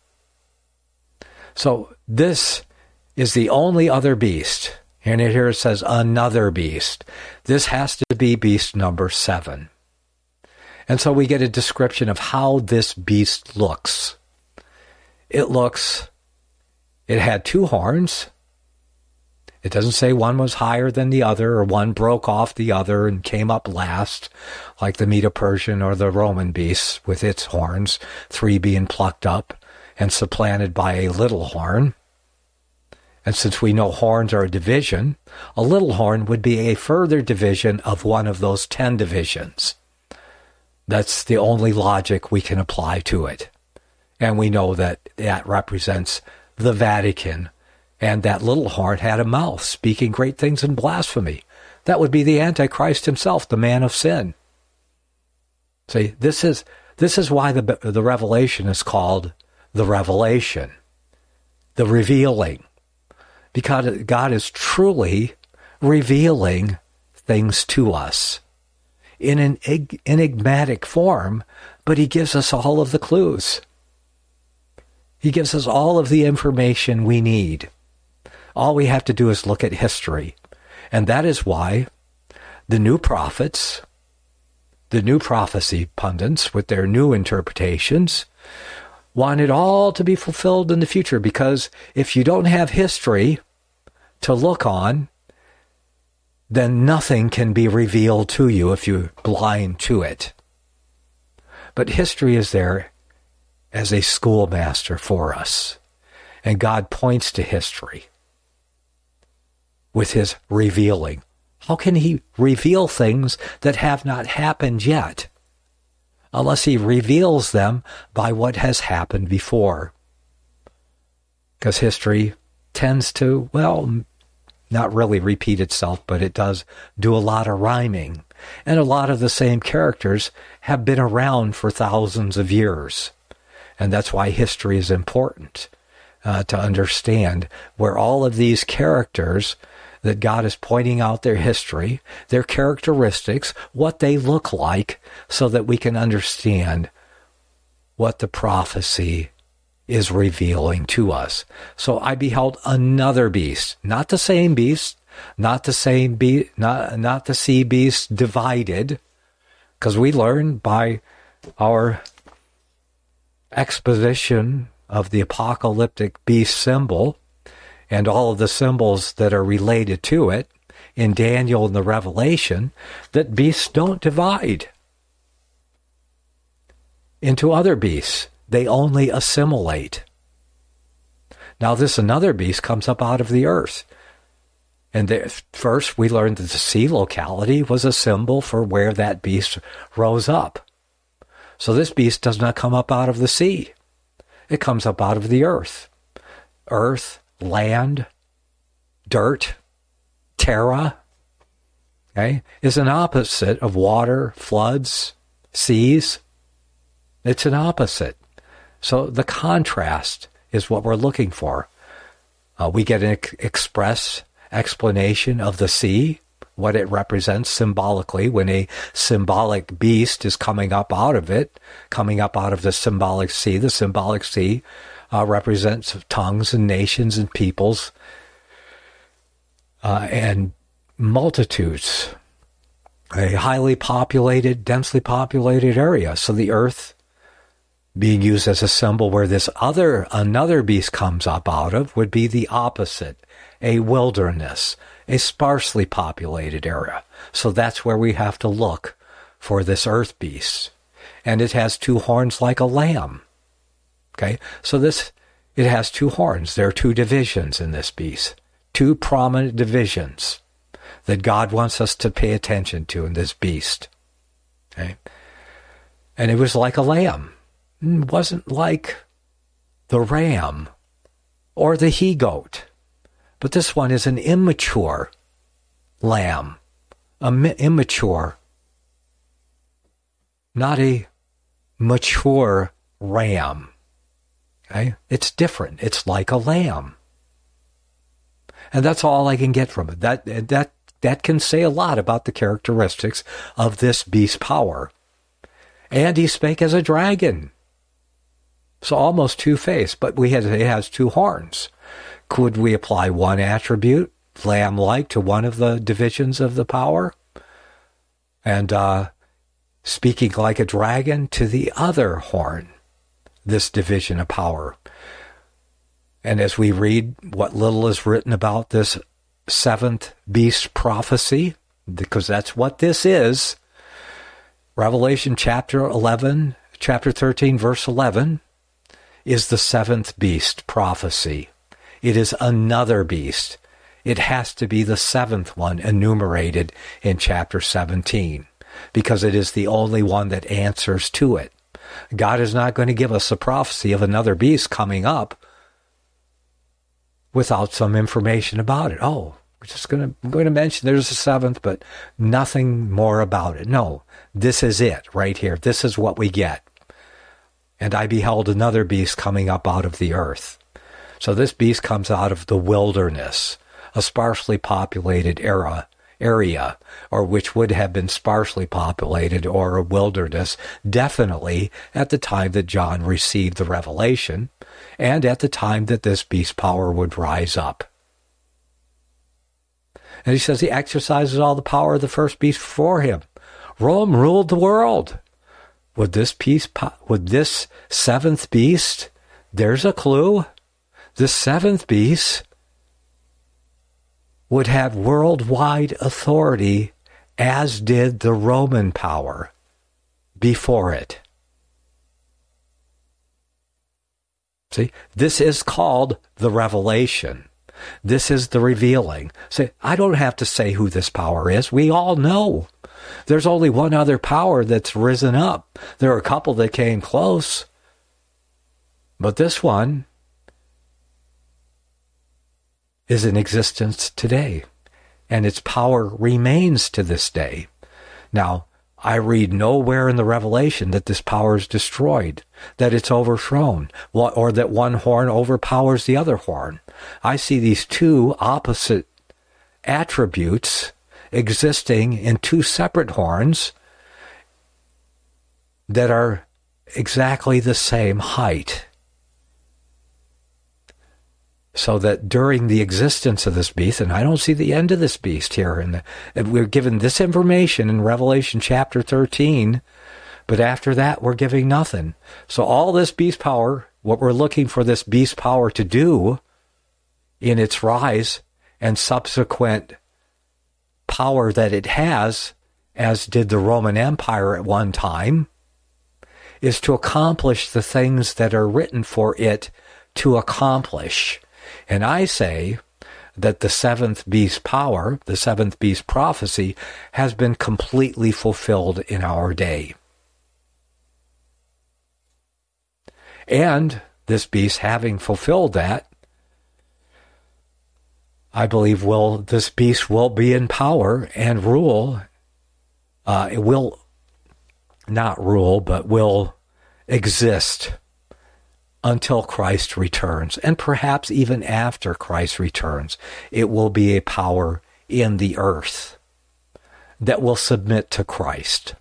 So this is the only other beast. And here it says another beast. This has to be beast number seven. And so we get a description of how this beast looks. It looks, it had two horns, It doesn't say one was higher than the other or one broke off the other and came up last, like the Medo-Persian or the Roman beast with its horns, three being plucked up and supplanted by a little horn. And since we know horns are a division, a little horn would be a further division of one of those ten divisions. That's the only logic we can apply to it. And we know that that represents the Vatican, and that little horn had a mouth speaking great things in blasphemy. That would be the Antichrist himself, the man of sin. See, this is this is why the the revelation is called the revelation, the revealing, because God is truly revealing things to us in an enigmatic form, but he gives us all of the clues. He gives us all of the information we need. All we have to do is look at history. And that is why the new prophets, the new prophecy pundits with their new interpretations, want it all to be fulfilled in the future, because if you don't have history to look on, then nothing can be revealed to you if you're blind to it. But history is there as a schoolmaster for us. And God points to history with his revealing. How can he reveal things that have not happened yet? Unless he reveals them by what has happened before. Because history tends to, well, not really repeat itself, but it does do a lot of rhyming. And a lot of the same characters have been around for thousands of years. And that's why history is important, uh, to understand where all of these characters that God is pointing out their history, their characteristics, what they look like, so that we can understand what the prophecy is revealing to us. So I beheld another beast, not the same beast, not the same beast, not, not the sea beast divided, because we learn by our exposition of the apocalyptic beast symbol and all of the symbols that are related to it in Daniel and the Revelation, that beasts don't divide into other beasts. They only assimilate. Now this another beast comes up out of the earth. And the, first we learned that the sea locality was a symbol for where that beast rose up. So this beast does not come up out of the sea. It comes up out of the earth. Earth, land, dirt, terra, okay, is an opposite of water, floods, seas. It's an opposite. So the contrast is what we're looking for. Uh, we get an ex- express explanation of the sea, what it represents symbolically when a symbolic beast is coming up out of it, coming up out of the symbolic sea. The symbolic sea uh, represents tongues and nations and peoples uh, and multitudes, a highly populated, densely populated area. So the earth being used as a symbol where this other, another beast comes up out of would be the opposite, a wilderness, a sparsely populated area. So that's where we have to look for this earth beast. And it has two horns like a lamb. Okay, so this, it has two horns. There are two divisions in this beast, two prominent divisions that God wants us to pay attention to in this beast. Okay, and it was like a lamb. It wasn't like the ram or the he-goat. But this one is an immature lamb, an immature, not a mature ram. Okay? It's different. It's like a lamb. And that's all I can get from it. That, that, that can say a lot about the characteristics of this beast power. And he spake as a dragon. So almost two-faced, but we had, it has two horns. Could we apply one attribute, lamb-like, to one of the divisions of the power? And uh, speaking like a dragon to the other horn, this division of power. And as we read what little is written about this seventh beast prophecy, because that's what this is. Revelation chapter eleven, chapter thirteen, verse eleven, is the seventh beast prophecy. It is another beast. It has to be the seventh one enumerated in chapter seventeen, because it is the only one that answers to it. God is not going to give us a prophecy of another beast coming up without some information about it. Oh, we're just going to, I'm going to mention there's a seventh, but nothing more about it. No, this is it right here. This is what we get. And I beheld another beast coming up out of the earth. So this beast comes out of the wilderness, a sparsely populated era, area, or which would have been sparsely populated or a wilderness, definitely at the time that John received the revelation, and at the time that this beast power would rise up. And he says he exercises all the power of the first beast before him. Rome ruled the world. Would this peace, would this seventh beast, there's a clue, this seventh beast would have worldwide authority, as did the Roman power before it. See, this is called the revelation. This is the revealing. See, I don't have to say who this power is. We all know. There's only one other power that's risen up. There are a couple that came close. But this one is in existence today, and its power remains to this day. Now, I read nowhere in the Revelation that this power is destroyed, that it's overthrown, or that one horn overpowers the other horn. I see these two opposite attributes existing in two separate horns that are exactly the same height. So that during the existence of this beast, and I don't see the end of this beast here, and, and we're given this information in Revelation chapter thirteen, but after that we're giving nothing. So all this beast power, what we're looking for this beast power to do in its rise and subsequent power that it has, as did the Roman Empire at one time, is to accomplish the things that are written for it to accomplish. And I say that the seventh beast power, the seventh beast prophecy, has been completely fulfilled in our day. And this beast, having fulfilled that, I believe will this beast will be in power and rule. Uh, it will not rule, but will exist until Christ returns, and perhaps even after Christ returns. It will be a power in the earth that will submit to Christ.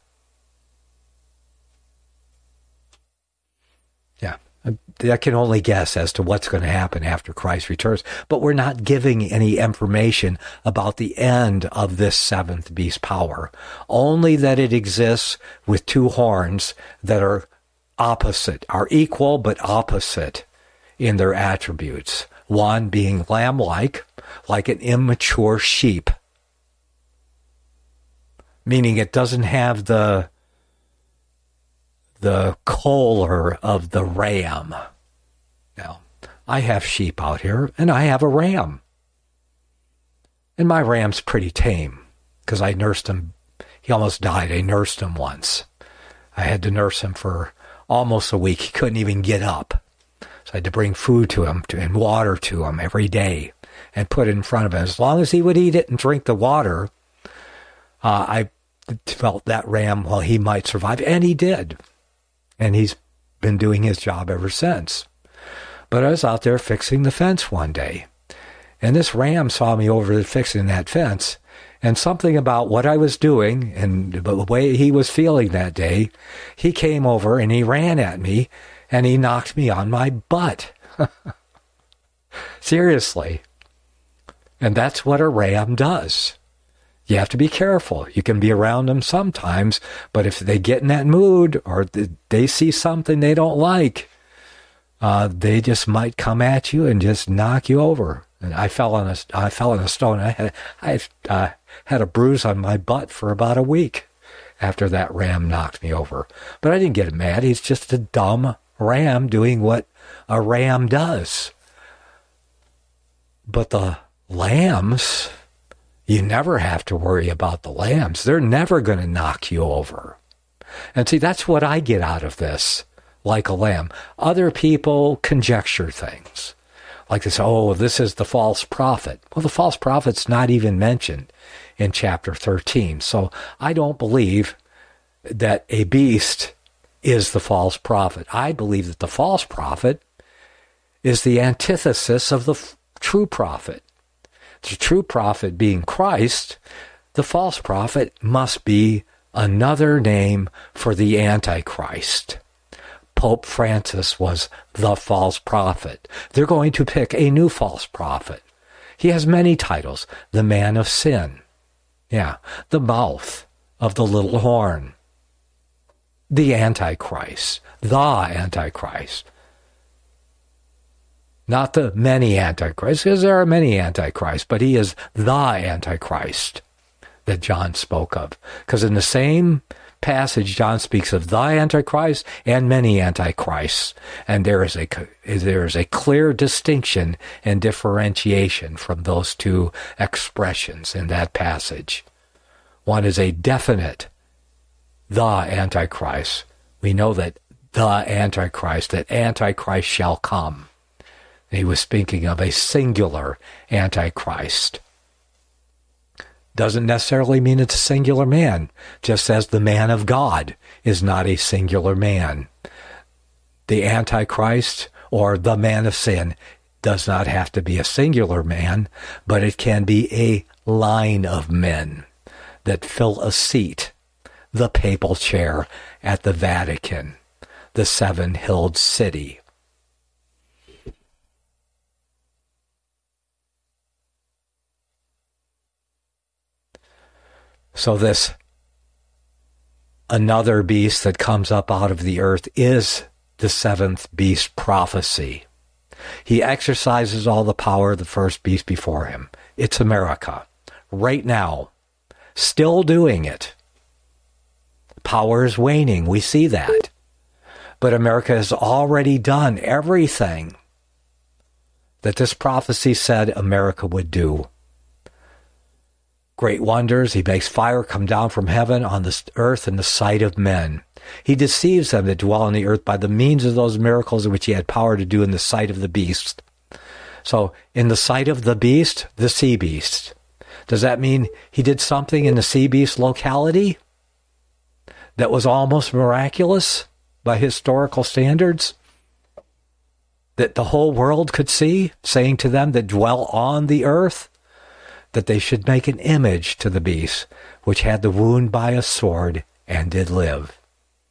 Yeah, I can only guess as to what's going to happen after Christ returns, but we're not giving any information about the end of this seventh beast power, only that it exists with two horns that are opposite, are equal but opposite in their attributes. One being lamb-like, like an immature sheep, meaning it doesn't have the the collar of the ram. Now, I have sheep out here, and I have a ram. And my ram's pretty tame, because I nursed him. He almost died. I nursed him once. I had to nurse him for almost a week. He couldn't even get up. So I had to bring food to him and water to him every day and put it in front of him. As long as he would eat it and drink the water, uh, I felt that ram, well, he might survive. And he did. And he's been doing his job ever since. But I was out there fixing the fence one day, and this ram saw me over there fixing that fence, and something about what I was doing and the way he was feeling that day, he came over and he ran at me and he knocked me on my butt. Seriously. And that's what a ram does. You have to be careful. You can be around them sometimes, but if they get in that mood or they see something they don't like, uh, they just might come at you and just knock you over. And I fell on a, I fell on a stone. I had, I uh, had a bruise on my butt for about a week after that ram knocked me over. But I didn't get mad. He's just a dumb ram doing what a ram does. But the lambs, you never have to worry about the lambs. They're never going to knock you over. And see, that's what I get out of this, like a lamb. Other people conjecture things. Like they say, oh, this is the false prophet. Well, the false prophet's not even mentioned in chapter thirteen. So I don't believe that a beast is the false prophet. I believe that the false prophet is the antithesis of the f- true prophet. The true prophet being Christ, the false prophet must be another name for the Antichrist. Pope Francis was the false prophet. They're going to pick a new false prophet. He has many titles. The man of sin. Yeah. The mouth of the little horn. The Antichrist. The Antichrist. Not the many Antichrists, because there are many Antichrists, but he is the Antichrist that John spoke of. Because in the same passage, John speaks of the Antichrist and many Antichrists. And there is a, there is a clear distinction and differentiation from those two expressions in that passage. One is a definite, the Antichrist. We know that the Antichrist, that Antichrist shall come. He was speaking of a singular Antichrist. Doesn't necessarily mean it's a singular man, just as the man of God is not a singular man. The Antichrist, or the man of sin, does not have to be a singular man, but it can be a line of men that fill a seat, the papal chair at the Vatican, the seven-hilled city. So this another beast that comes up out of the earth is the seventh beast prophecy. He exercises all the power of the first beast before him. It's America. Right now. Still doing it. Power is waning. We see that. But America has already done everything that this prophecy said America would do. Great wonders. He makes fire come down from heaven on the earth in the sight of men. He deceives them that dwell on the earth by the means of those miracles which he had power to do in the sight of the beast. So, in the sight of the beast, the sea beast. Does that mean he did something in the sea beast locality that was almost miraculous by historical standards? That the whole world could see, saying to them that dwell on the earth, that they should make an image to the beast, which had the wound by a sword and did live.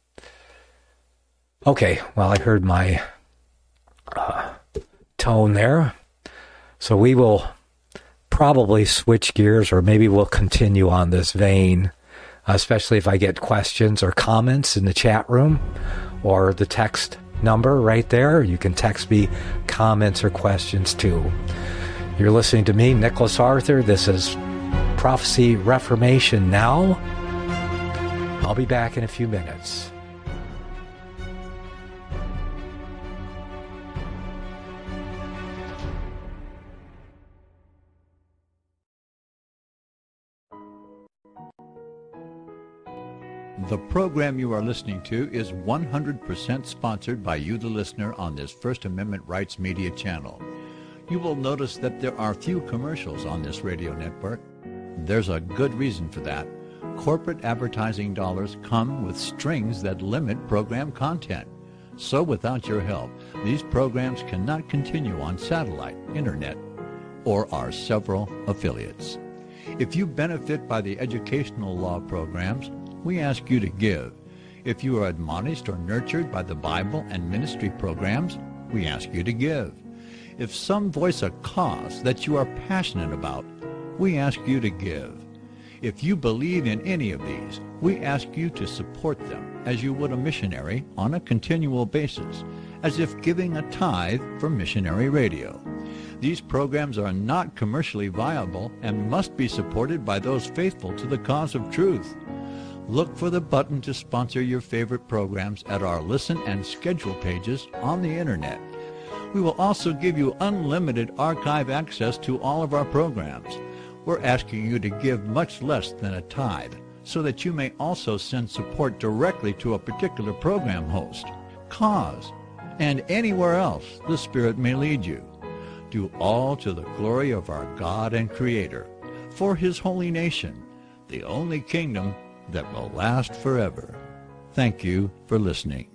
Okay, well, I heard my uh, tone there. So we will probably switch gears, or maybe we'll continue on this vein, especially if I get questions or comments in the chat room or the text number right there. You can text me comments or questions too. You're listening to me, Nicholas Arthur. This is Prophecy Reformation Now. I'll be back in a few minutes. The program you are listening to is one hundred percent sponsored by you, the listener, on this First Amendment Rights Media channel. You will notice that there are few commercials on this radio network. There's a good reason for that. Corporate advertising dollars come with strings that limit program content. So without your help, these programs cannot continue on satellite, internet, or our several affiliates. If you benefit by the educational law programs, we ask you to give. If you are admonished or nurtured by the Bible and ministry programs, we ask you to give. If some voice a cause that you are passionate about, we ask you to give. If you believe in any of these, we ask you to support them as you would a missionary on a continual basis, as if giving a tithe for missionary radio. These programs are not commercially viable and must be supported by those faithful to the cause of truth. Look for the button to sponsor your favorite programs at our listen and schedule pages on the Internet. We will also give you unlimited archive access to all of our programs. We're asking you to give much less than a tithe so that you may also send support directly to a particular program host, cause, and anywhere else the Spirit may lead you. Do all to the glory of our God and Creator, for His holy nation, the only kingdom that will last forever. Thank you for listening.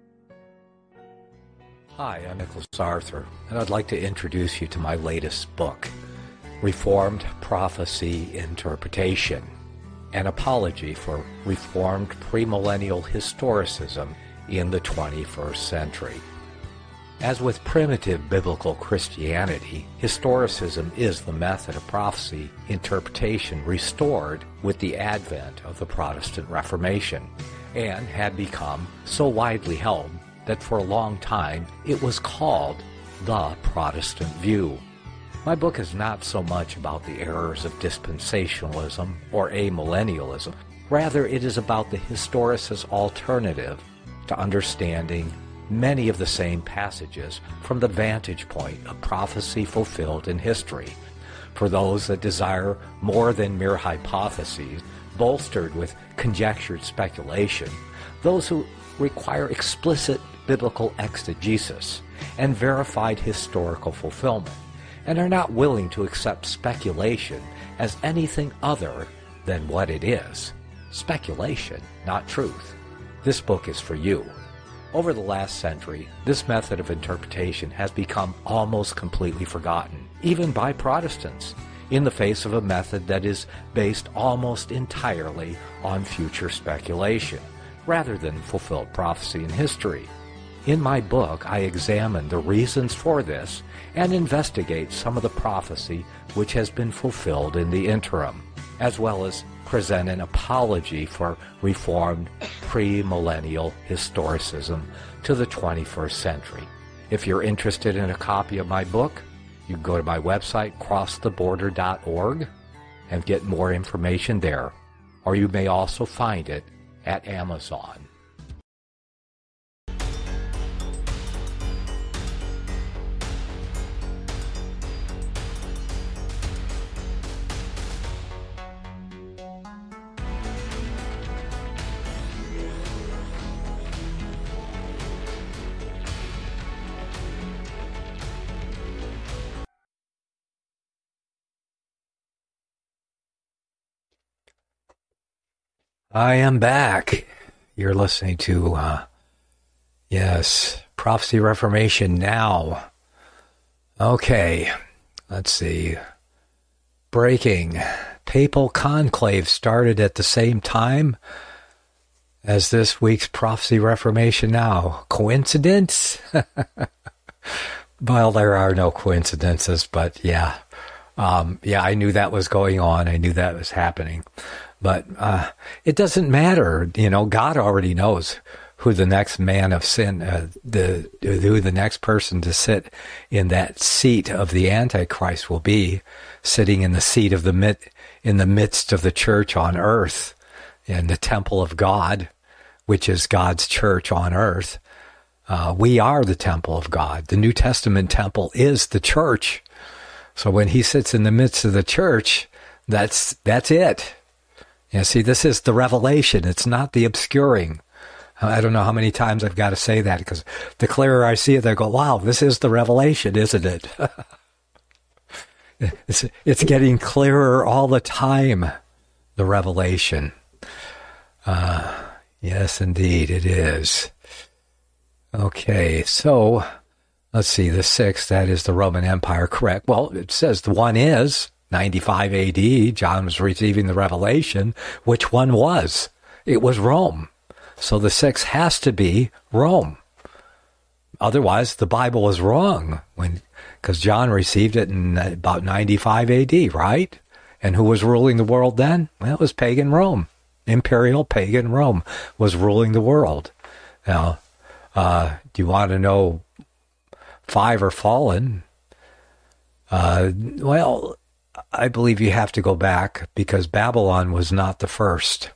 Hi, I'm Nicholas Arthur, and I'd like to introduce you to my latest book, Reformed Prophecy Interpretation, an apology for Reformed premillennial historicism in the twenty-first century. As with primitive biblical Christianity, historicism is the method of prophecy interpretation restored with the advent of the Protestant Reformation, and had become so widely held that for a long time it was called the Protestant view. My book is not so much about the errors of dispensationalism or amillennialism. Rather, it is about the historicist alternative to understanding many of the same passages from the vantage point of prophecy fulfilled in history. For those that desire more than mere hypotheses, bolstered with conjectured speculation, those who require explicit biblical exegesis and verified historical fulfillment, and are not willing to accept speculation as anything other than what it is. Speculation, not truth. This book is for you. Over the last century, this method of interpretation has become almost completely forgotten, even by Protestants, in the face of a method that is based almost entirely on future speculation, rather than fulfilled prophecy in history. In my book, I examine the reasons for this and investigate some of the prophecy which has been fulfilled in the interim, as well as present an apology for Reformed premillennial historicism to the twenty-first century. If you're interested in a copy of my book, you can go to my website, cross the border dot org, and get more information there. Or you may also find it at Amazon. I am back. You're listening to, uh, yes, Prophecy Reformation Now. Okay, let's see. Breaking. Papal conclave started at the same time as this week's Prophecy Reformation Now. Coincidence? Well, there are no coincidences, but yeah. Um, yeah, I knew that was going on. I knew that was happening. But uh, it doesn't matter, you know. God already knows who the next man of sin, uh, the who the next person to sit in that seat of the Antichrist will be, sitting in the seat of the mid, in the midst of the church on earth, in the temple of God, which is God's church on earth. Uh, we are the temple of God. The New Testament temple is the church. So when he sits in the midst of the church, that's that's it. Yeah, see, this is the revelation. It's not the obscuring. I don't know how many times I've got to say that, because the clearer I see it, I go, wow, this is the revelation, isn't it? it's, it's getting clearer all the time, the revelation. Uh, yes, indeed, it is. Okay, so let's see, the sixth, that is the Roman Empire, correct. Well, it says the one is ninety-five A D, John was receiving the revelation. Which one was? It was Rome. So the sixth has to be Rome. Otherwise, the Bible was wrong, when because John received it in about ninety-five A D, right? And who was ruling the world then? Well, it was pagan Rome. Imperial pagan Rome was ruling the world. Now, uh, do you want to know five are fallen? Uh, well, I believe you have to go back because Babylon was not the first.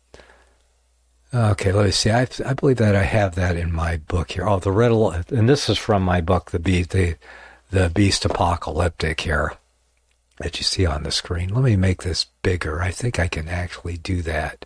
Okay, let me see. I I believe that I have that in my book here. Oh, the riddle, and this is from my book, the Beast, the, the Beast Apocalyptic here, that you see on the screen. Let me make this bigger. I think I can actually do that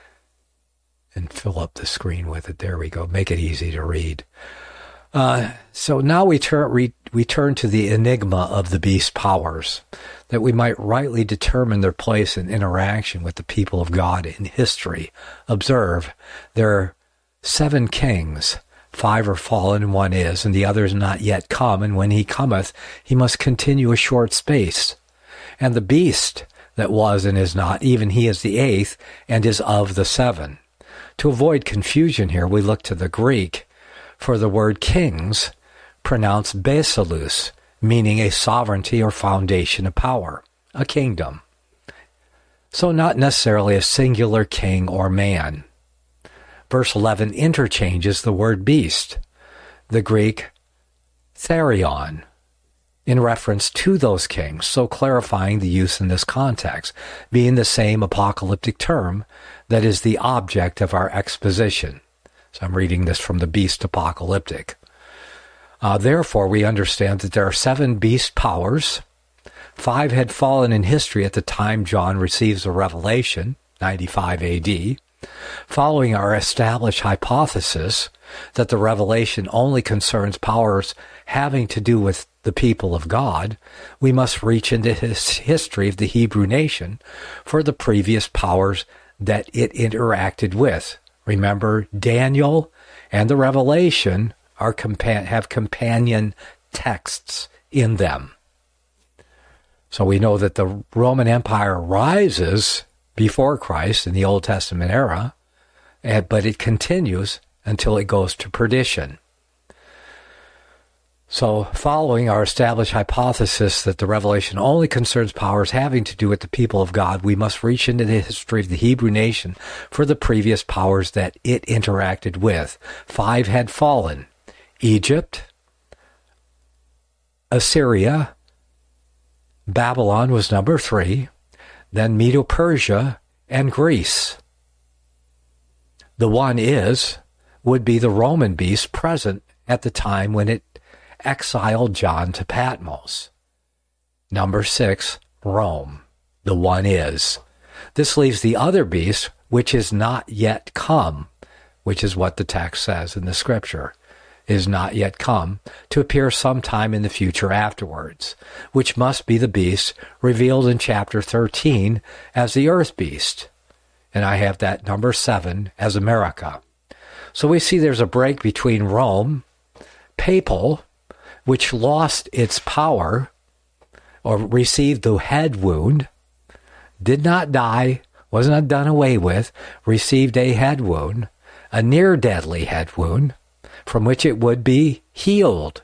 and fill up the screen with it. There we go. Make it easy to read. Uh, so now we turn re, we turn to the enigma of the beast powers, that we might rightly determine their place in interaction with the people of God in history. Observe, there are seven kings, five are fallen and one is, and the other is not yet come, and when he cometh, he must continue a short space. And the beast that was and is not, even he is the eighth, and is of the seven. To avoid confusion here, we look to the Greek for the word kings, pronounced basileus, meaning a sovereignty or foundation of power, a kingdom. So not necessarily a singular king or man. Verse eleven interchanges the word beast, the Greek therion, in reference to those kings, so clarifying the use in this context, being the same apocalyptic term that is the object of our exposition. So I'm reading this from the Beast Apocalyptic. Uh, therefore, we understand that there are seven beast powers. Five had fallen in history at the time John receives the revelation, ninety-five A D. Following our established hypothesis that the revelation only concerns powers having to do with the people of God, we must reach into his history of the Hebrew nation for the previous powers that it interacted with. Remember, Daniel and the Revelation are compa- have companion texts in them. So we know that the Roman Empire rises before Christ in the Old Testament era, but it continues until it goes to perdition. So following our established hypothesis that the revelation only concerns powers having to do with the people of God, we must reach into the history of the Hebrew nation for the previous powers that it interacted with. Five had fallen: Egypt, Assyria, Babylon was number three, then Medo-Persia, and Greece. The one is, would be the Roman beast present at the time when it exiled John to Patmos. Number six, Rome. The one is. This leaves the other beast, which is not yet come, which is what the text says in the scripture, is not yet come, to appear sometime in the future afterwards, which must be the beast revealed in chapter thirteen as the earth beast. And I have that number seven as America. So we see there's a break between Rome, papal, which lost its power or received the head wound, did not die, was not done away with, received a head wound, a near-deadly head wound, from which it would be healed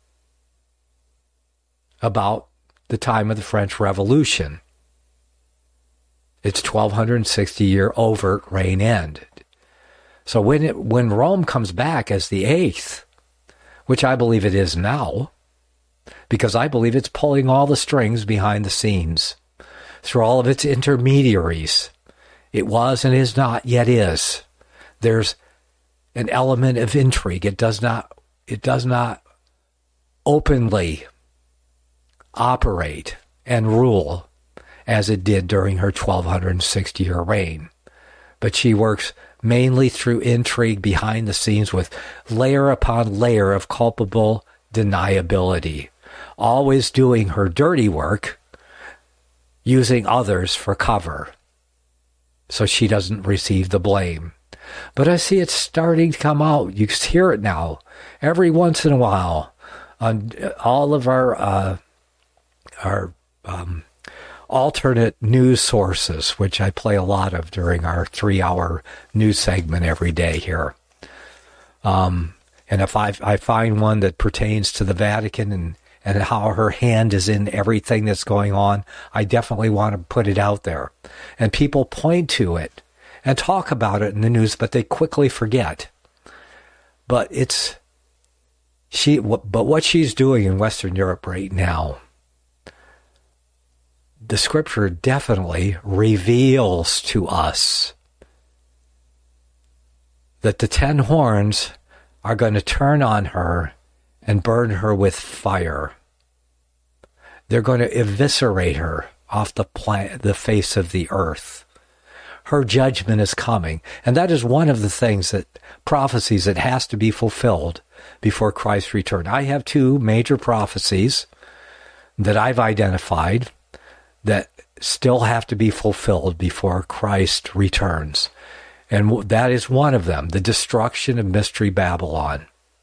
about the time of the French Revolution. Its twelve sixty year overt reign ended. So when it, when Rome comes back as the eighth, which I believe it is now, because I believe it's pulling all the strings behind the scenes through all of its intermediaries. It was and is not, yet is. There's an element of intrigue. It does not, it does not openly operate and rule as it did during her twelve sixty year reign. But she works mainly through intrigue behind the scenes with layer upon layer of culpable deniability, always doing her dirty work, using others for cover, so she doesn't receive the blame. But I see it starting to come out. You hear it now, every once in a while, on all of our uh, our um, alternate news sources, which I play a lot of during our three-hour news segment every day here. Um, and if I, I find one that pertains to the Vatican and, and how her hand is in everything that's going on, I definitely want to put it out there. And people point to it and talk about it in the news, but they quickly forget. But it's she. But what she's doing in Western Europe right now the scripture definitely reveals to us that the ten horns are going to turn on her and burn her with fire. They're going to eviscerate her off the pla- the face of the earth. Her judgment is coming. And that is one of the things that prophecies that has to be fulfilled before Christ's return. I have two major prophecies that I've identified that still have to be fulfilled before Christ returns. And that is one of them, the destruction of Mystery Babylon.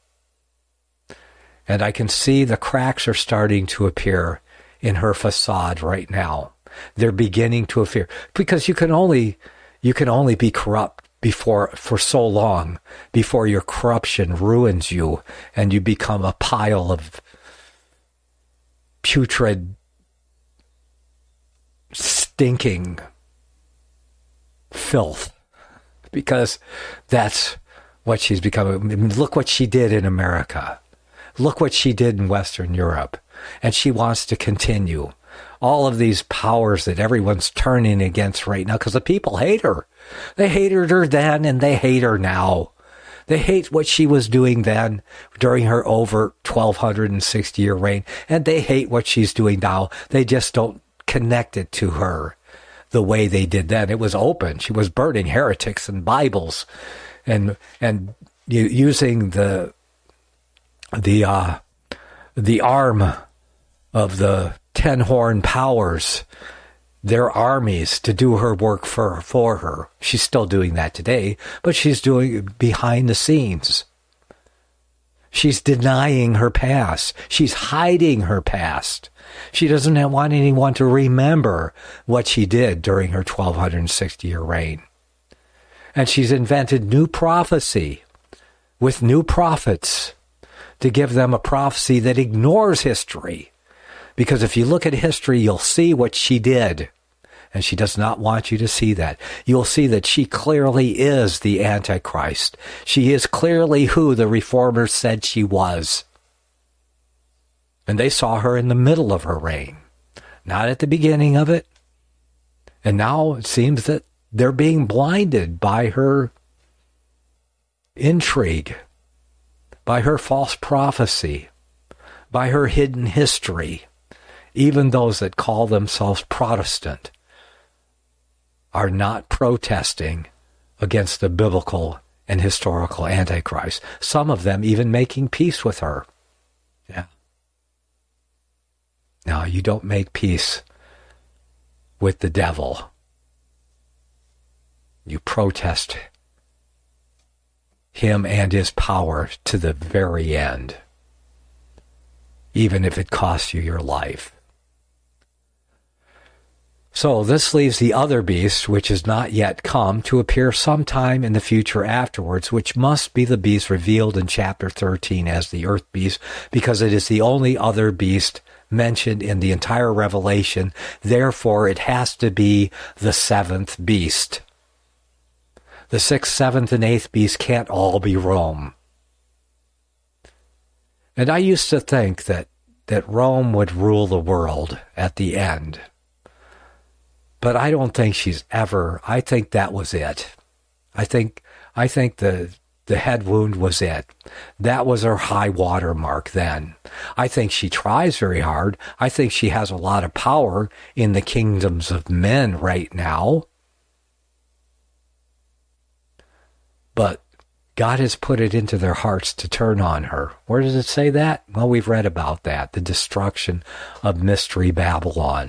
And I can see the cracks are starting to appear in her facade right now. They're beginning to appear. Because you can only you can only be corrupt before for so long before your corruption ruins you and you become a pile of putrid, stinking filth. Because that's what she's becoming. I mean, look what she did in America. Look what she did in Western Europe. And she wants to continue. All of these powers that everyone's turning against right now, because the people hate her. They hated her then and they hate her now. They hate what she was doing then during her over twelve sixty year reign. And they hate what she's doing now. They just don't connect it to her the way they did then. It was open. She was burning heretics and Bibles and and using the the uh, the arm of the ten horn powers, their armies, to do her work for for her. She's still doing that today, but she's doing it behind the scenes. She's denying her past. She's hiding her past. She doesn't want anyone to remember what she did during her twelve sixty year reign. And she's invented new prophecy with new prophets to give them a prophecy that ignores history. Because if you look at history, you'll see what she did. And she does not want you to see that. You'll see that she clearly is the Antichrist. She is clearly who the reformers said she was. And they saw her in the middle of her reign, not at the beginning of it. And now it seems that they're being blinded by her intrigue, by her false prophecy, by her hidden history. Even those that call themselves Protestant are not protesting against the biblical and historical Antichrist. Some of them even making peace with her. Yeah. Now, you don't make peace with the devil. You protest him and his power to the very end, even if it costs you your life. So this leaves the other beast, which has not yet come, to appear sometime in the future afterwards, which must be the beast revealed in chapter thirteen as the earth beast, because it is the only other beast mentioned in the entire Revelation. Therefore, it has to be the seventh beast. The sixth, seventh, and eighth beast can't all be Rome. And I used to think that, that Rome would rule the world at the end. But I don't think she's ever, I think that was it. I think I think the the head wound was it. That was her high water mark then. I think she tries very hard. I think she has a lot of power in the kingdoms of men right now. But God has put it into their hearts to turn on her. Where does it say that? Well, we've read about that, the destruction of Mystery Babylon.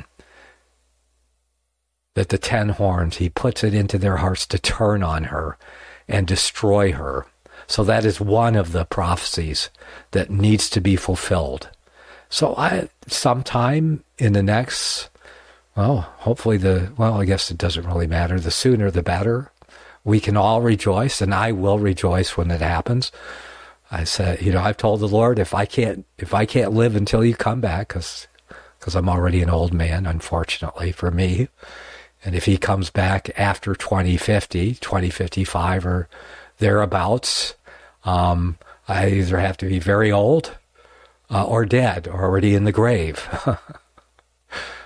That the ten horns, he puts it into their hearts to turn on her and destroy her. So that is one of the prophecies that needs to be fulfilled. So I, sometime in the next, well, hopefully the, well, I guess it doesn't really matter. The sooner the better. We can all rejoice, and I will rejoice when it happens. I said, you know, I've told the Lord, if I can't, if I can't live until you come back, because because I'm already an old man, unfortunately for me. And if he comes back after twenty fifty, twenty fifty-five or thereabouts, um, I either have to be very old uh, or dead, or already in the grave.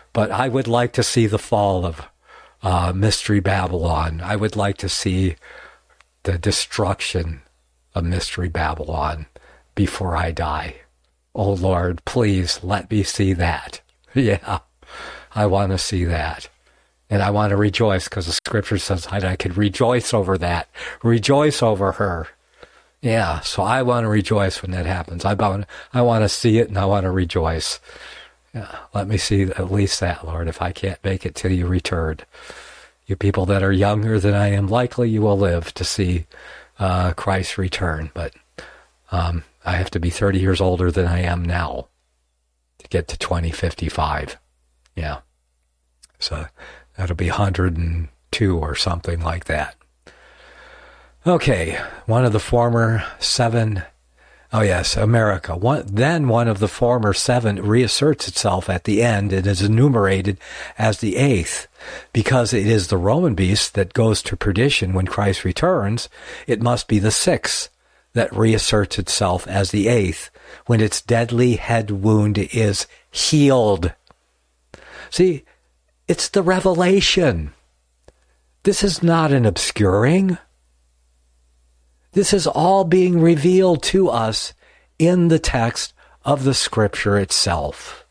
But I would like to see the fall of uh, Mystery Babylon. I would like to see the destruction of Mystery Babylon before I die. Oh, Lord, please let me see that. Yeah, I want to see that. And I want to rejoice because the scripture says that I could rejoice over that. Rejoice over her. Yeah, so I want to rejoice when that happens. I want, I want to see it and I want to rejoice. Yeah, let me see at least that, Lord, if I can't make it till you return. You people that are younger than I am, likely you will live to see uh, Christ's return. But um, I have to be thirty years older than I am now to get to twenty fifty-five. Yeah. So that'll be one hundred two or something like that. Okay, one of the former seven, oh yes, America. One, then one of the former seven reasserts itself at the end and is enumerated as the eighth. Because it is the Roman beast that goes to perdition when Christ returns, it must be the sixth that reasserts itself as the eighth when its deadly head wound is healed. See, it's the revelation. This is not an obscuring. This is all being revealed to us in the text of the scripture itself.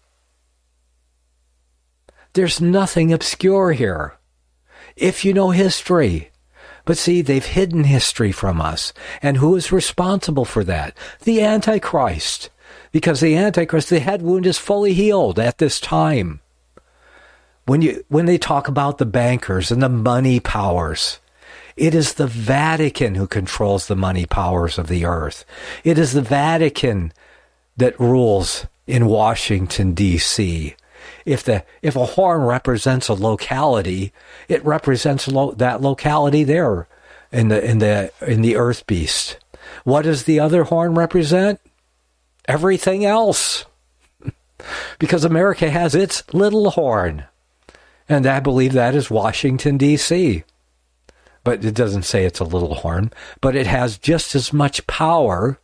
There's nothing obscure here. If you know history. But see, they've hidden history from us. And who is responsible for that? The Antichrist. Because the Antichrist, the head wound is fully healed at this time. When you when they talk about the bankers and the money powers, it is the Vatican who controls the money powers of the earth. It is the Vatican that rules in Washington, D C If the if a horn represents a locality, it represents lo- that locality there in the in the in the earth beast. What does the other horn represent? Everything else. Because America has its little horn. And I believe that is Washington, D C But it doesn't say it's a little horn. But it has just as much power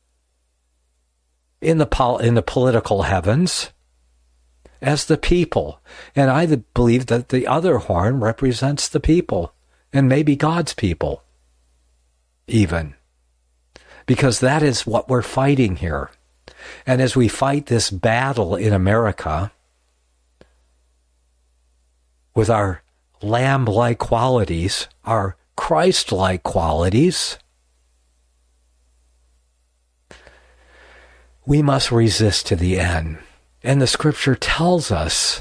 in the pol- in the political heavens as the people. And I believe that the other horn represents the people. And maybe God's people. Even. Because that is what we're fighting here. And as we fight this battle in America, with our lamb-like qualities, our Christ-like qualities, we must resist to the end. And the scripture tells us,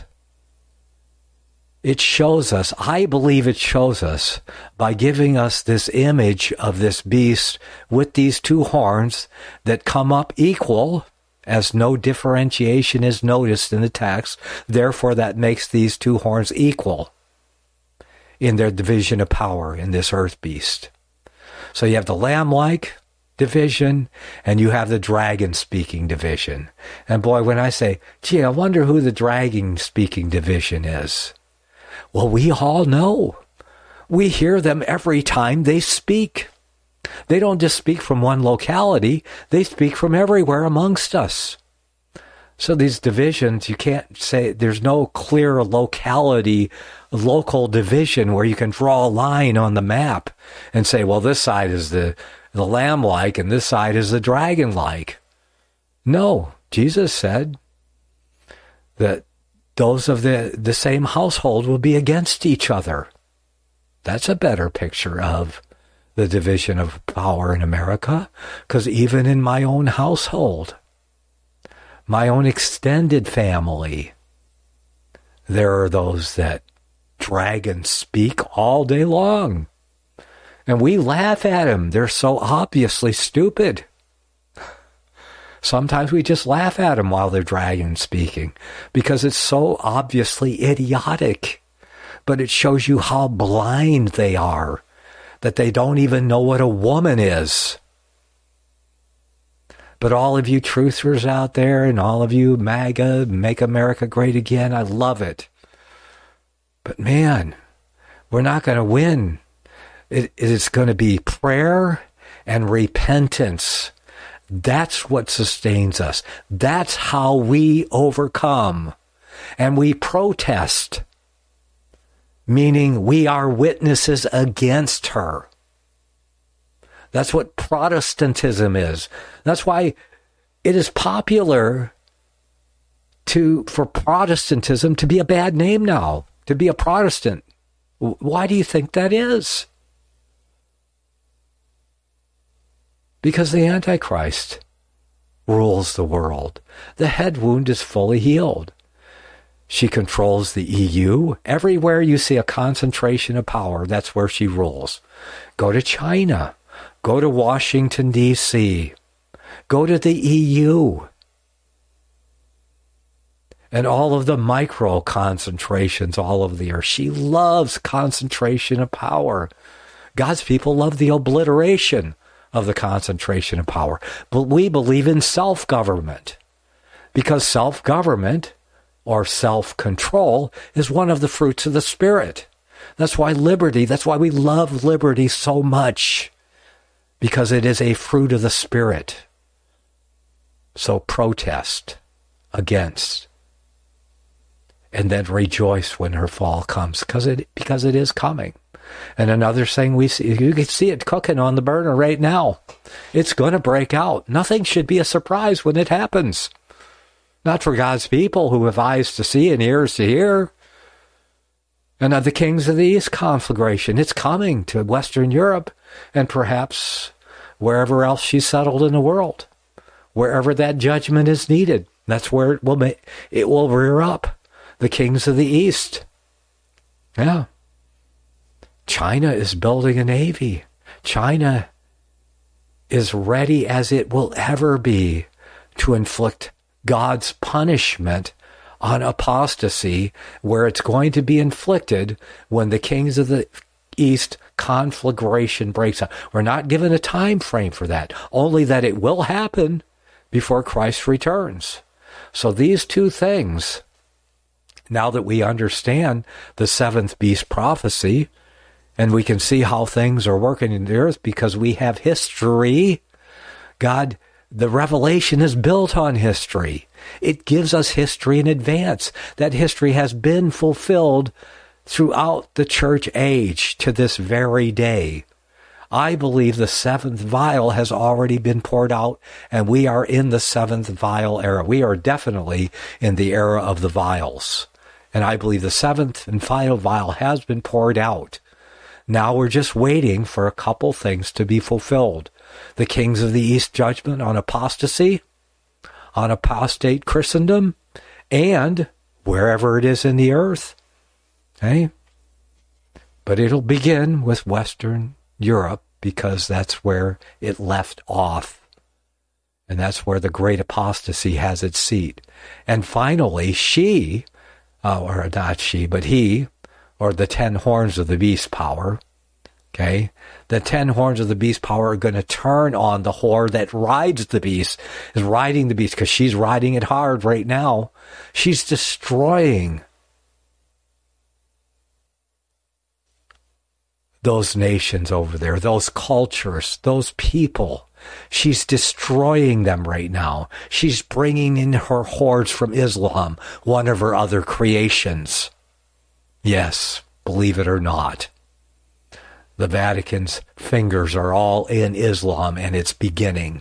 it shows us, I believe it shows us, by giving us this image of this beast with these two horns that come up equal, as no differentiation is noticed in the text. Therefore, that makes these two horns equal in their division of power in this earth beast. So you have the lamb-like division, and you have the dragon-speaking division. And boy, when I say, gee, I wonder who the dragon-speaking division is. Well, we all know. We hear them every time they speak. They don't just speak from one locality. They speak from everywhere amongst us. So these divisions, you can't say, there's no clear locality, local division where you can draw a line on the map and say, well, this side is the, the lamb-like and this side is the dragon-like. No, Jesus said that those of the, the same household will be against each other. That's a better picture of the division of power in America, because even in my own household, my own extended family, there are those that dragon speak all day long. And we laugh at them. They're so obviously stupid. Sometimes we just laugh at them while they're dragon speaking, because it's so obviously idiotic. But it shows you how blind they are, that they don't even know what a woman is. But all of you truthers out there and all of you MAGA, Make America Great Again, I love it. But man, we're not going to win. It, it is going to be prayer and repentance. That's what sustains us. That's how we overcome. and we protest, meaning we are witnesses against her. That's what Protestantism is. That's why it is popular to for Protestantism to be a bad name now, to be a Protestant. Why do you think that is? Because the Antichrist rules the world. The head wound is fully healed. She controls the E U. Everywhere you see a concentration of power, that's where she rules. Go to China. Go to Washington, D C Go to the E U. And all of the micro concentrations all over the earth. She loves concentration of power. God's people love the obliteration of the concentration of power. But we believe in self-government, because self-government or self-control is one of the fruits of the Spirit. That's why liberty, that's why we love liberty so much, because it is a fruit of the Spirit. So protest against, and then rejoice when her fall comes, because it because it is coming. And another thing we see, you can see it cooking on the burner right now. It's going to break out. Nothing should be a surprise when it happens. Not for God's people who have eyes to see and ears to hear. And of the kings of the East conflagration, it's coming to Western Europe and perhaps wherever else she's settled in the world. Wherever that judgment is needed, that's where it will, ma- it will rear up. The kings of the East. Yeah. China is building a navy. China is ready as it will ever be to inflict God's punishment on apostasy, where it's going to be inflicted when the kings of the East conflagration breaks out. We're not given a time frame for that, only that it will happen before Christ returns. So these two things, now that we understand the seventh beast prophecy, and we can see how things are working in the earth because we have history. God, the revelation is built on history. It gives us history in advance. That history has been fulfilled throughout the church age to this very day. I believe the seventh vial has already been poured out, and we are in the seventh vial era. We are definitely in the era of the vials. And I believe the seventh and final vial has been poured out. Now we're just waiting for a couple things to be fulfilled. The kings of the East judgment on apostasy, on apostate Christendom, and wherever it is in the earth. Okay? But it'll begin with Western Europe, because that's where it left off. And that's where the great apostasy has its seat. And finally, she, uh, or not she, but he, or the ten horns of the beast power, okay? The ten horns of the beast power are going to turn on the whore that rides the beast, is riding the beast, because she's riding it hard right now. She's destroying those nations over there, those cultures, those people. She's destroying them right now. She's bringing in her hordes from Islam, one of her other creations. Yes, believe it or not. The Vatican's fingers are all in Islam, and it's beginning.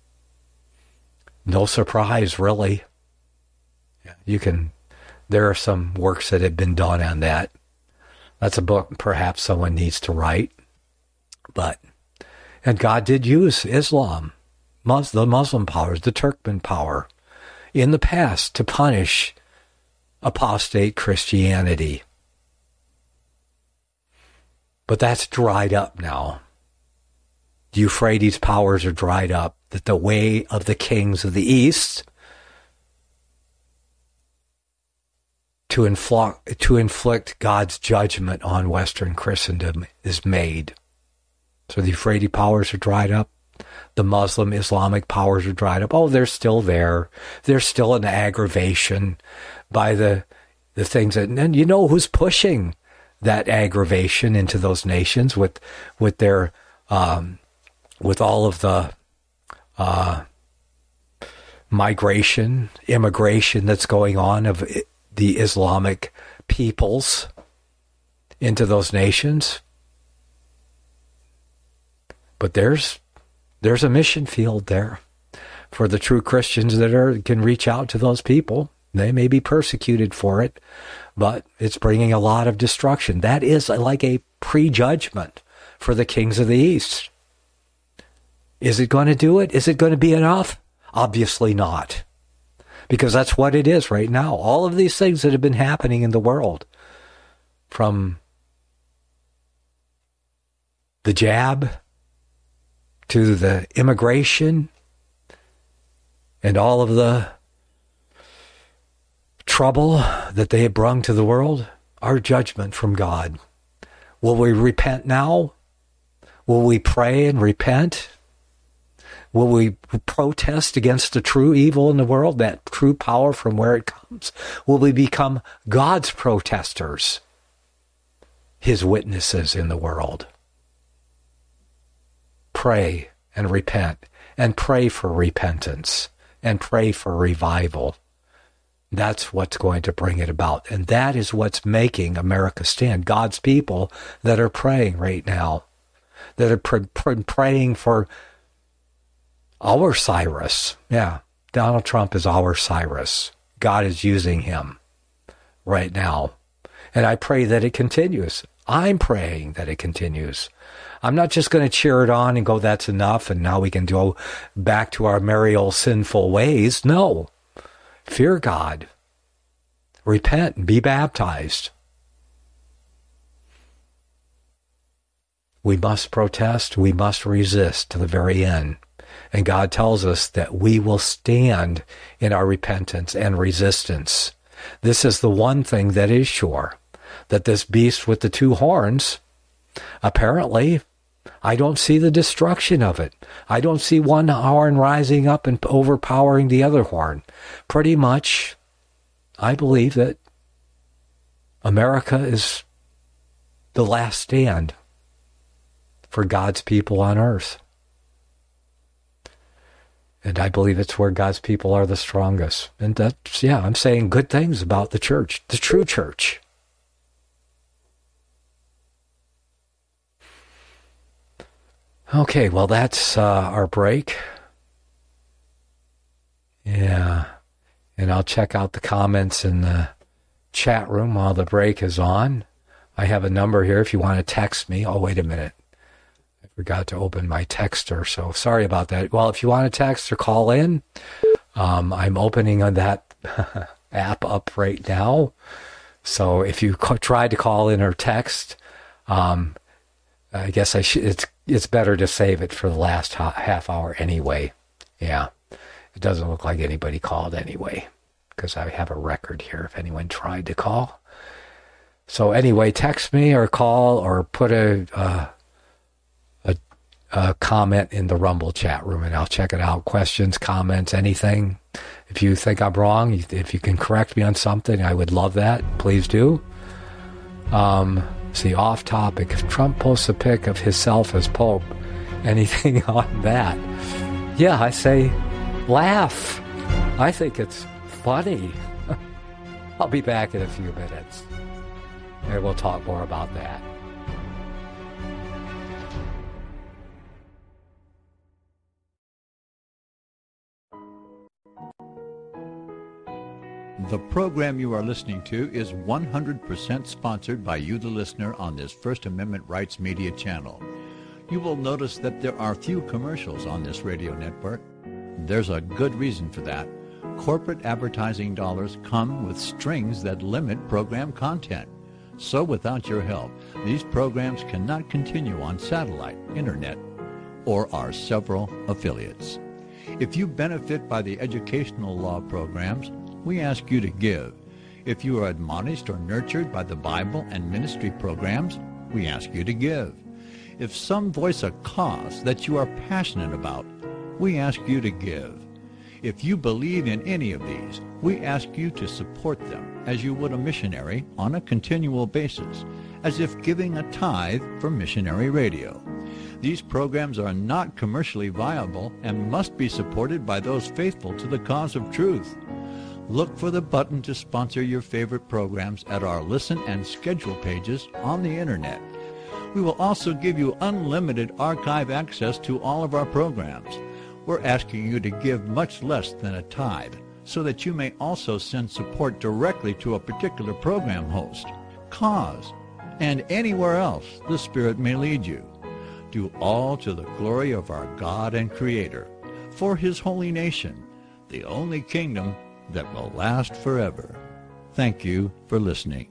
No surprise, really. You can, there are some works that have been done on that. That's a book perhaps someone needs to write. But, and God did use Islam, Mus- the Muslim powers, the Turkmen power, in the past to punish apostate Christianity. But that's dried up now. The Euphrates powers are dried up, that the way of the kings of the East to inflict, to inflict God's judgment on Western Christendom is made. So the Euphrates powers are dried up. The Muslim Islamic powers are dried up. Oh, they're still there. They're still an aggravation by the the things that, and you know who's pushing that aggravation into those nations with with their um, with all of the uh, migration, immigration that's going on of the Islamic peoples into those nations. But there's there's a mission field there for the true Christians that are can reach out to those people. They may be persecuted for it, but it's bringing a lot of destruction. That is like a prejudgment for the kings of the East. Is it going to do it? Is it going to be enough? Obviously not. Because that's what it is right now. All of these things that have been happening in the world, from the jab to the immigration and all of the trouble that they have brought to the world, are judgment from God. Will we repent now? Will we pray and repent? Will we protest against the true evil in the world, that true power from where it comes? Will we become God's protesters, his witnesses in the world? Pray and repent, and pray for repentance, and pray for revival. That's what's going to bring it about. And that is what's making America stand. God's people that are praying right now, that are pr- pr- praying for our Cyrus. Yeah, Donald Trump is our Cyrus. God is using him right now. And I pray that it continues. I'm praying that it continues. I'm not just going to cheer it on and go, that's enough, and now we can go back to our merry old sinful ways. No. Fear God. Repent and be baptized. We must protest. We must resist to the very end. And God tells us that we will stand in our repentance and resistance. This is the one thing that is sure, that this beast with the two horns, apparently, I don't see the destruction of it. I don't see one horn rising up and overpowering the other horn. Pretty much, I believe that America is the last stand for God's people on earth. And I believe it's where God's people are the strongest. And that's, yeah, I'm saying good things about the church, the true church. Okay, well, that's uh, our break. Yeah, and I'll check out the comments in the chat room while the break is on. I have a number here if you want to text me. Oh, wait a minute. I forgot to open my texter, so sorry about that. Well, if you want to text or call in, um, I'm opening on that app up right now. So if you co- tried to call in or text, um, I guess I should. It's it's better to save it for the last ha- half hour anyway. Yeah, it doesn't look like anybody called anyway, because I have a record here if anyone tried to call. So anyway, text me or call or put a uh, a, a comment in the Rumble chat room, and I'll check it out. Questions, comments, anything. If you think I'm wrong, if you can correct me on something, I would love that. Please do. Um. See, off topic, if Trump posts a pic of himself as Pope, anything on that? Yeah, I say laugh. I think it's funny. I'll be back in a few minutes, and we'll talk more about that. The program you are listening to is one hundred percent sponsored by you, the listener, on this First Amendment Rights Media channel. You will notice that there are few commercials on this radio network. There's a good reason for that. Corporate advertising dollars come with strings that limit program content. So without your help, these programs cannot continue on satellite, internet, or our several affiliates. If you benefit by the educational law programs, we ask you to give. If you are admonished or nurtured by the Bible and ministry programs, we ask you to give. If some voice a cause that you are passionate about, we ask you to give. If you believe in any of these, we ask you to support them as you would a missionary on a continual basis, as if giving a tithe for missionary radio. These programs are not commercially viable and must be supported by those faithful to the cause of truth. Look for the button to sponsor your favorite programs at our listen and schedule pages on the internet. We will also give you unlimited archive access to all of our programs. We're asking you to give much less than a tithe so that you may also send support directly to a particular program host, cause, and anywhere else the Spirit may lead you. Do all to the glory of our God and Creator, for His holy nation, the only kingdom that will last forever. Thank you for listening.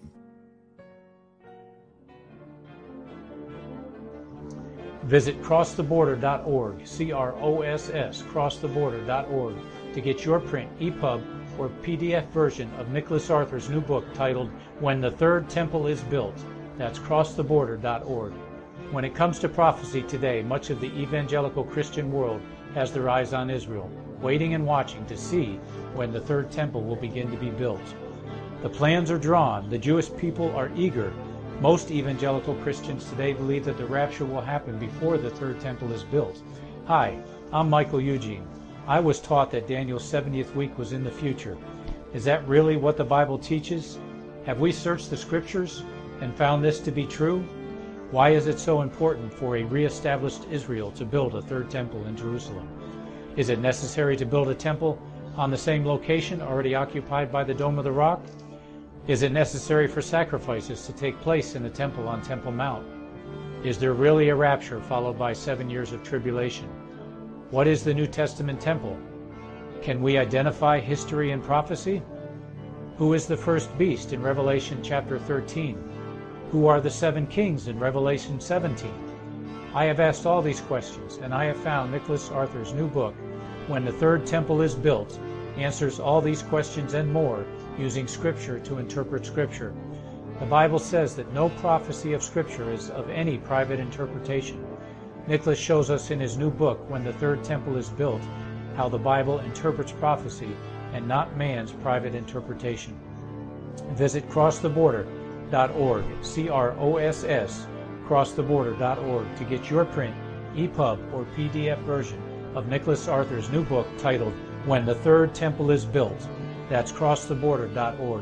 Visit cross the border dot org, C R O S S, cross the border dot org, to get your print, E P U B, or P D F version of Nicholas Arthur's new book titled When the Third Temple is Built. That's cross the border dot org. When it comes to prophecy today, much of the evangelical Christian world has their eyes on Israel, waiting and watching to see when the third temple will begin to be built. The plans are drawn. The Jewish people are eager. Most evangelical Christians today believe that the rapture will happen before the third temple is built. Hi, I'm Michael Eugene. I was taught that Daniel's seventieth week was in the future. Is that really what the Bible teaches? Have we searched the scriptures and found this to be true? Why is it so important for a re-established Israel to build a third temple in Jerusalem? Is it necessary to build a temple on the same location already occupied by the Dome of the Rock? Is it necessary for sacrifices to take place in the temple on Temple Mount? Is there really a rapture followed by seven years of tribulation? What is the New Testament temple? Can we identify history and prophecy? Who is the first beast in Revelation chapter thirteen? Who are the seven kings in Revelation seventeen? I have asked all these questions, and I have found Nicholas Arthur's new book, When the Third Temple is Built, answers all these questions and more using Scripture to interpret Scripture. The Bible says that no prophecy of Scripture is of any private interpretation. Nicholas shows us in his new book, When the Third Temple is Built, how the Bible interprets prophecy and not man's private interpretation. Visit cross the border dot org, C R O S S, cross the border dot org, to get your print, E P U B, or P D F version of Nicholas Arthur's new book titled When the Third Temple is Built. That's cross the border dot org.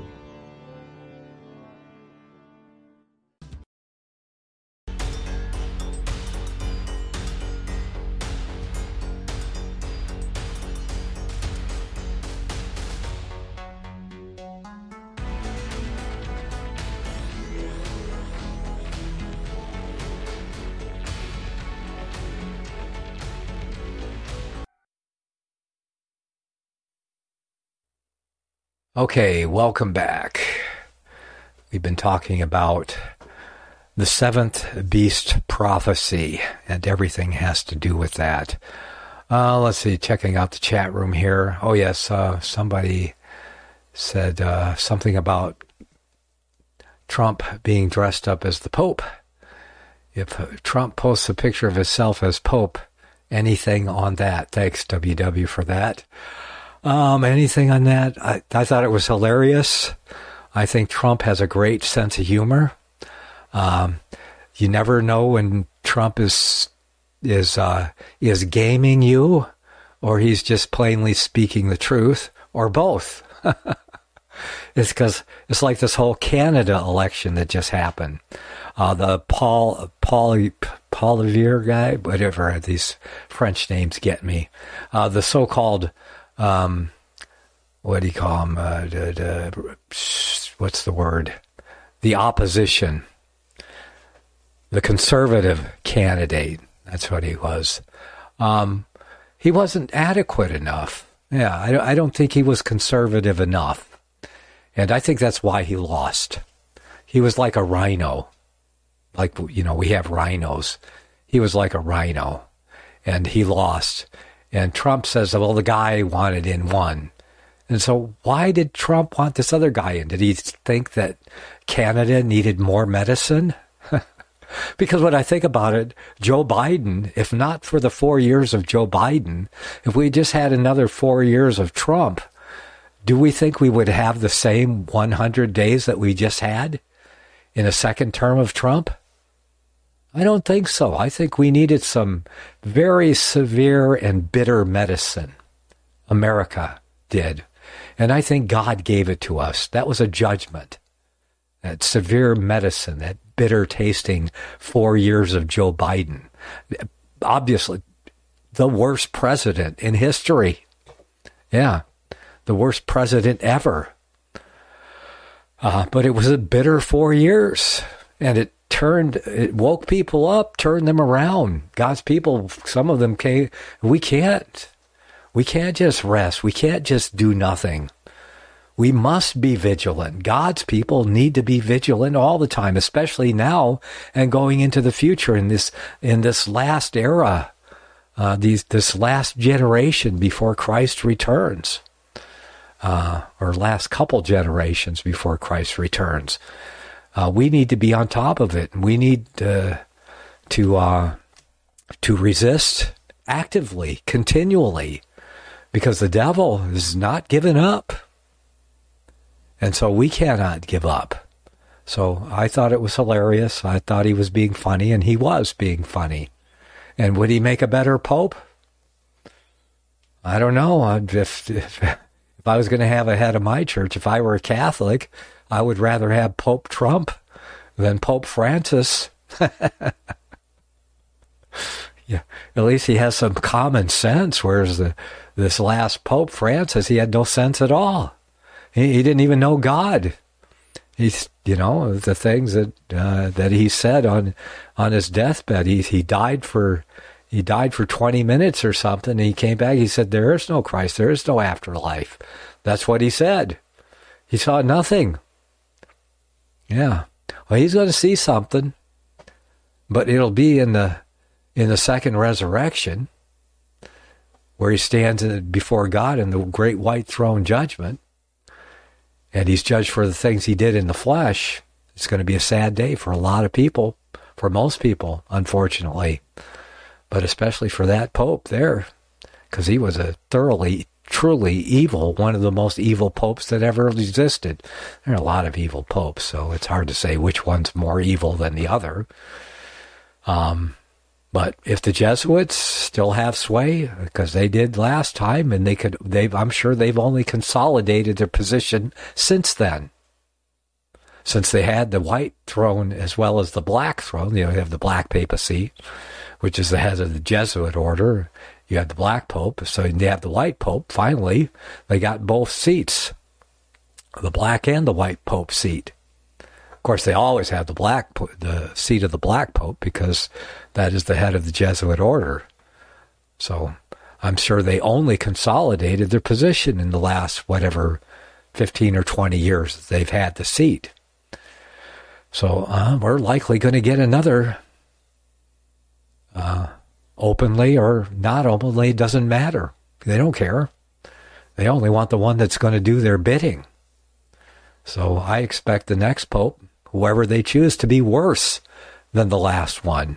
Okay, welcome back. We've been talking about the seventh beast prophecy, and everything has to do with that. Uh, let's see, checking out the chat room here. Oh, yes, uh, somebody said uh, something about Trump being dressed up as the Pope. If Trump posts a picture of himself as Pope, anything on that? Thanks, W W, for that. Um, anything on that? I, I thought it was hilarious. I think Trump has a great sense of humor. Um, you never know when Trump is is uh, is gaming you, or he's just plainly speaking the truth, or both. It's because it's like this whole Canada election that just happened. Uh, the Paul Paul Poilievre guy, whatever these French names get me. Uh, the so-called Um, what do you call him? Uh, the, the, what's the word? The opposition. The conservative candidate. That's what he was. Um, he wasn't adequate enough. Yeah, I, I don't think he was conservative enough. And I think that's why he lost. He was like a rhino. Like, you know, we have rhinos. He was like a rhino. And he lost. And Trump says, well, the guy wanted in one. And so why did Trump want this other guy in? Did he think that Canada needed more medicine? Because when I think about it, Joe Biden, if not for the four years of Joe Biden, if we just had another four years of Trump, do we think we would have the same one hundred days that we just had in a second term of Trump? I don't think so. I think we needed some very severe and bitter medicine. America did. And I think God gave it to us. That was a judgment. That severe medicine, that bitter tasting four years of Joe Biden. Obviously, the worst president in history. Yeah, the worst president ever. Uh, but it was a bitter four years. And it turned, it woke people up, turned them around. God's people, some of them came, we can't. We can't just rest. We can't just do nothing. We must be vigilant. God's people need to be vigilant all the time, especially now and going into the future in this in this last era, uh, these this last generation before Christ returns, uh, or last couple generations before Christ returns. Uh, we need to be on top of it. We need uh, to uh, to resist actively, continually, because the devil is not giving up. And so we cannot give up. So I thought it was hilarious. I thought he was being funny, and he was being funny. And would he make a better pope? I don't know. If, if, if I was going to have a head of my church, if I were a Catholic, I would rather have Pope Trump than Pope Francis. Yeah, at least he has some common sense, whereas the, this last Pope Francis, he had no sense at all. He, he didn't even know God. He's, you know, the things that uh, that he said on on his deathbed. He he died for he died for twenty minutes or something. And he came back. He said, "There is no Christ. There is no afterlife." That's what he said. He saw nothing. Yeah. Well, he's going to see something, but it'll be in the in the second resurrection, where he stands before God in the great white throne judgment. And he's judged for the things he did in the flesh. It's going to be a sad day for a lot of people, for most people, unfortunately. But especially for that Pope there, because he was a thoroughly, truly evil, one of the most evil popes that ever existed. There are a lot of evil popes, so it's hard to say which one's more evil than the other. Um, but if the Jesuits still have sway, because they did last time, and they could, they've, I'm sure they've only consolidated their position since then. Since they had the white throne as well as the black throne, you know, you have the black papacy, which is the head of the Jesuit order. You have the black pope, so you have the white pope. Finally, they got both seats, the black and the white pope seat. Of course, they always have the black, the seat of the black pope, because that is the head of the Jesuit order. So I'm sure they only consolidated their position in the last, whatever, fifteen or twenty years that they've had the seat. So uh, we're likely going to get another, uh, openly or not openly, it doesn't matter. They don't care. They only want the one that's going to do their bidding. So I expect the next pope, whoever they choose, to be worse than the last one.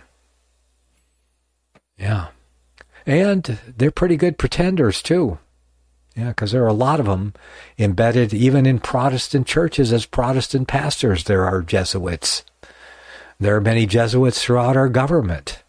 Yeah. And they're pretty good pretenders, too. Yeah, because there are a lot of them embedded even in Protestant churches as Protestant pastors. There are Jesuits. There are many Jesuits throughout our government.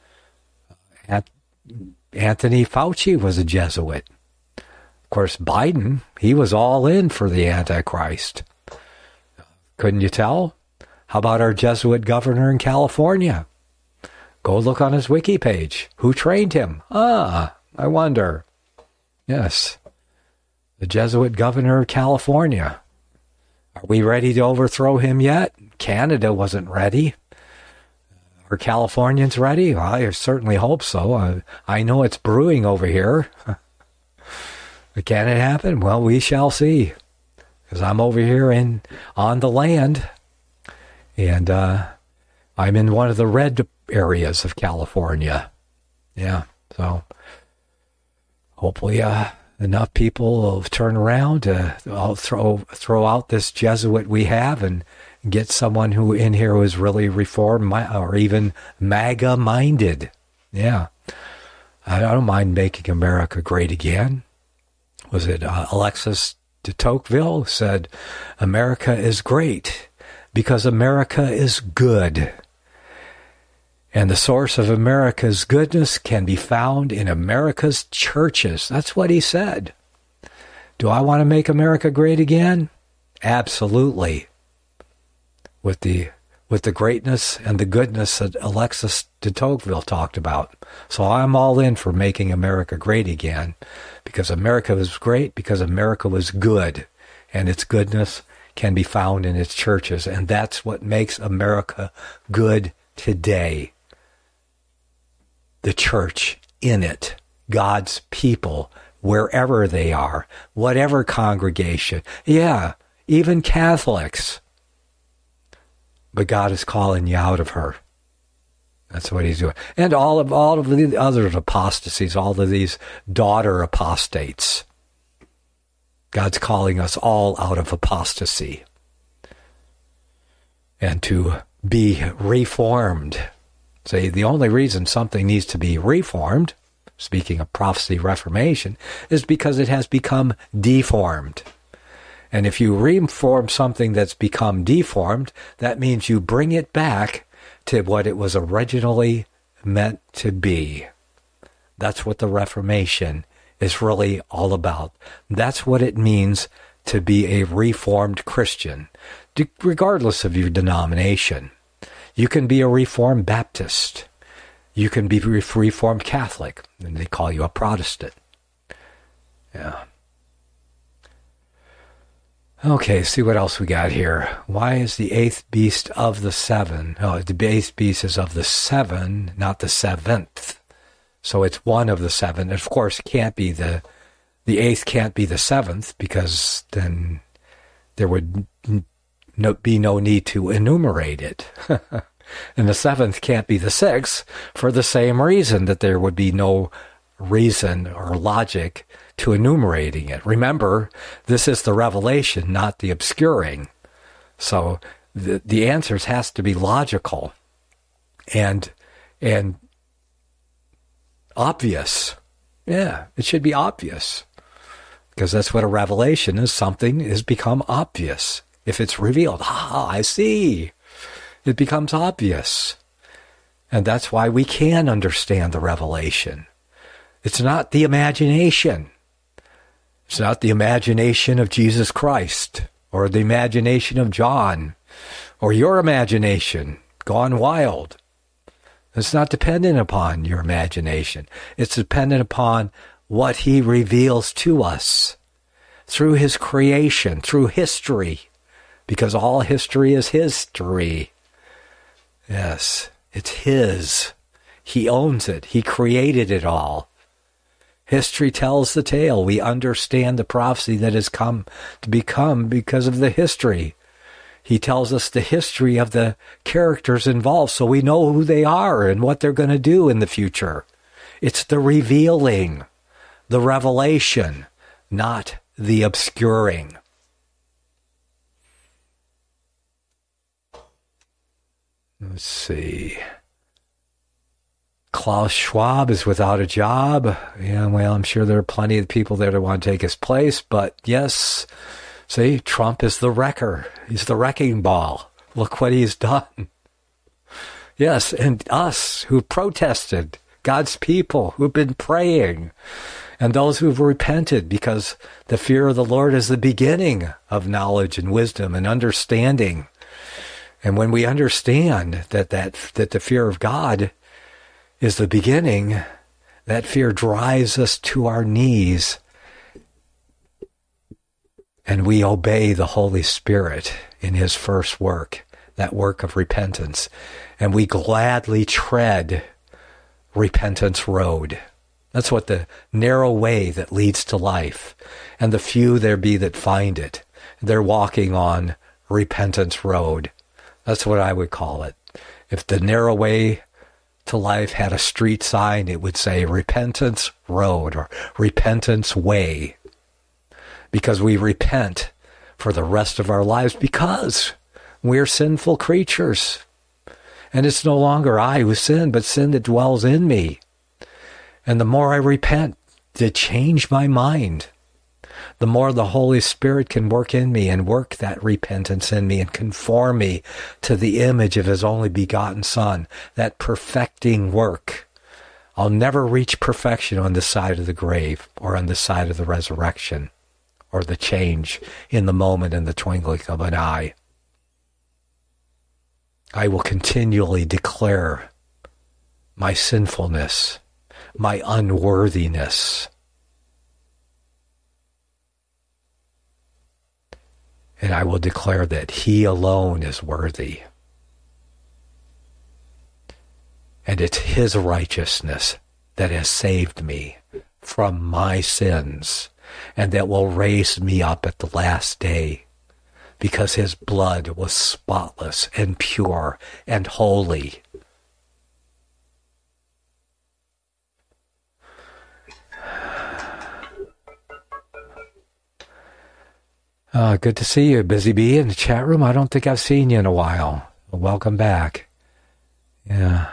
Anthony Fauci was a Jesuit. Of course, Biden, he was all in for the Antichrist. Couldn't you tell? How about our Jesuit governor in California? Go look on his wiki page. Who trained him? Ah, I wonder. Yes, the Jesuit governor of California. Are we ready to overthrow him yet? Canada wasn't ready. Are Californians ready? Well, I certainly hope so. Uh, I know it's brewing over here. But can it happen? Well, we shall see. Because I'm over here in on the land, and uh, I'm in one of the red areas of California. Yeah, so hopefully uh, enough people will turn around to I'll throw throw out this Jesuit we have and get someone who in here who is really reformed or even MAGA minded. Yeah, I don't mind making America great again. Was it uh, Alexis de Tocqueville said, "America is great because America is good. And the source of America's goodness can be found in America's churches." That's what he said. Do I want to make America great again? Absolutely. With the with the greatness and the goodness that Alexis de Tocqueville talked about. So I'm all in for making America great again, because America was great because America was good, and its goodness can be found in its churches, and that's what makes America good today. The church in it, God's people, wherever they are, whatever congregation, yeah, even Catholics. But God is calling you out of her. That's what he's doing. And all of all of the other apostasies, all of these daughter apostates. God's calling us all out of apostasy. And to be reformed. Say, the only reason something needs to be reformed, speaking of prophecy reformation, is because it has become deformed. And if you reform something that's become deformed, that means you bring it back to what it was originally meant to be. That's what the Reformation is really all about. That's what it means to be a reformed Christian, regardless of your denomination. You can be a Reformed Baptist. You can be a Reformed Catholic, and they call you a Protestant. Yeah. Okay, see what else we got here. Why is the eighth beast of the seven? Oh, the eighth beast is of the seven, not the seventh. So it's one of the seven. Of course, can't be the the eighth can't be the seventh, because then there would no, be no need to enumerate it. And the seventh can't be the sixth for the same reason, that there would be no reason or logic to enumerating it. Remember, this is the revelation, not the obscuring. So the the answers has to be logical and and obvious. Yeah, it should be obvious, because that's what a revelation is. Something has become obvious. If it's revealed, ah, I see. It becomes obvious. And that's why we can understand the revelation. It's not the imagination. It's not the imagination of Jesus Christ, or the imagination of John, or your imagination gone wild. It's not dependent upon your imagination. It's dependent upon what he reveals to us through his creation, through history, because all history is history. Yes, it's his. He owns it. He created it all. History tells the tale. We understand the prophecy that has come to become because of the history. He tells us the history of the characters involved, so we know who they are and what they're going to do in the future. It's the revealing, the revelation, not the obscuring. Let's see. Klaus Schwab is without a job. Yeah, well, I'm sure there are plenty of people there that want to take his place, but yes, see, Trump is the wrecker. He's the wrecking ball. Look what he's done. Yes, and us who protested, God's people who've been praying, and those who've repented, because the fear of the Lord is the beginning of knowledge and wisdom and understanding. And when we understand that that, that the fear of God is the beginning, that fear drives us to our knees, and we obey the Holy Spirit in his first work, that work of repentance, and we gladly tread repentance road. That's what the narrow way that leads to life, and the few there be that find it. They're walking on repentance road. That's what I would call it. If the narrow way to life had a street sign, it would say Repentance Road or Repentance Way. Because we repent for the rest of our lives, because we're sinful creatures. And it's no longer I who sin, but sin that dwells in me. And the more I repent to change my mind, the more the Holy Spirit can work in me and work that repentance in me and conform me to the image of his only begotten Son, that perfecting work. I'll never reach perfection on this side of the grave or on this side of the resurrection. or the change in the moment in the twinkling of an eye. I will continually declare my sinfulness, my unworthiness. And I will declare that He alone is worthy. And it's His righteousness that has saved me from my sins and that will raise me up at the last day, because His blood was spotless and pure and holy. Uh, good to see you, Busy Bee, in the chat room. I don't think I've seen you in a while. Welcome back. Yeah.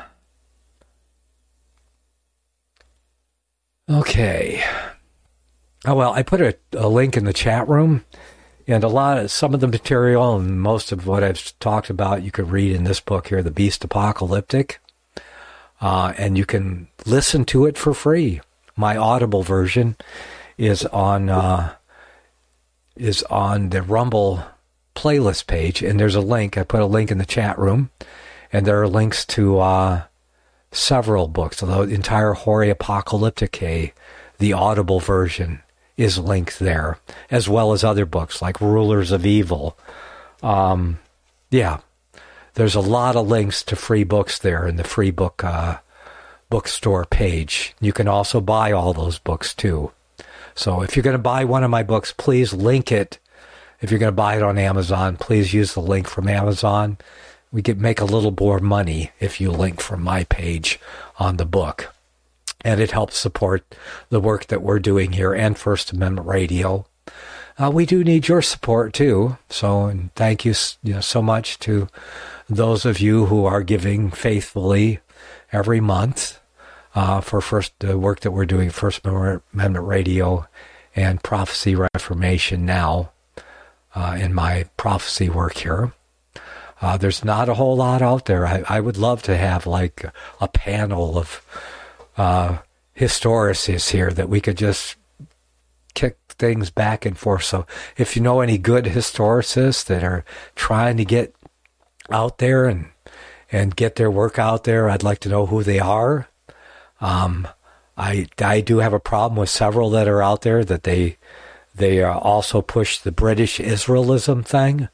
Okay. Oh, well, I put a, a link in the chat room, and a lot of, some of the material and most of what I've talked about you could read in this book here, The Beast Apocalyptic, uh, and you can listen to it for free. My Audible version is on uh, is on the Rumble playlist page, and there's a link. I put a link in the chat room, and there are links to uh, several books. The entire Hori Apocalypticae, the Audible version, is linked there, as well as other books like Rulers of Evil. Um, yeah, there's a lot of links to free books there in the free book uh, bookstore page. You can also buy all those books too. So if you're going to buy one of my books, please link it. If you're going to buy it on Amazon, please use the link from Amazon. We could make a little more money if you link from my page on the book. And it helps support the work that we're doing here and First Amendment Radio. Uh, we do need your support too. So, and thank you, you know, so much to those of you who are giving faithfully every month uh, for first the work that we're doing, First Amendment Radio and Prophecy Reformation now uh, in my prophecy work here. Uh, there's not a whole lot out there. I, I would love to have like a panel of Uh, historicists here that we could just kick things back and forth. So if you know any good historicists that are trying to get out there and and get their work out there, I'd like to know who they are. Um, I I do have a problem with several that are out there that they they uh, also push the British Israelism thing.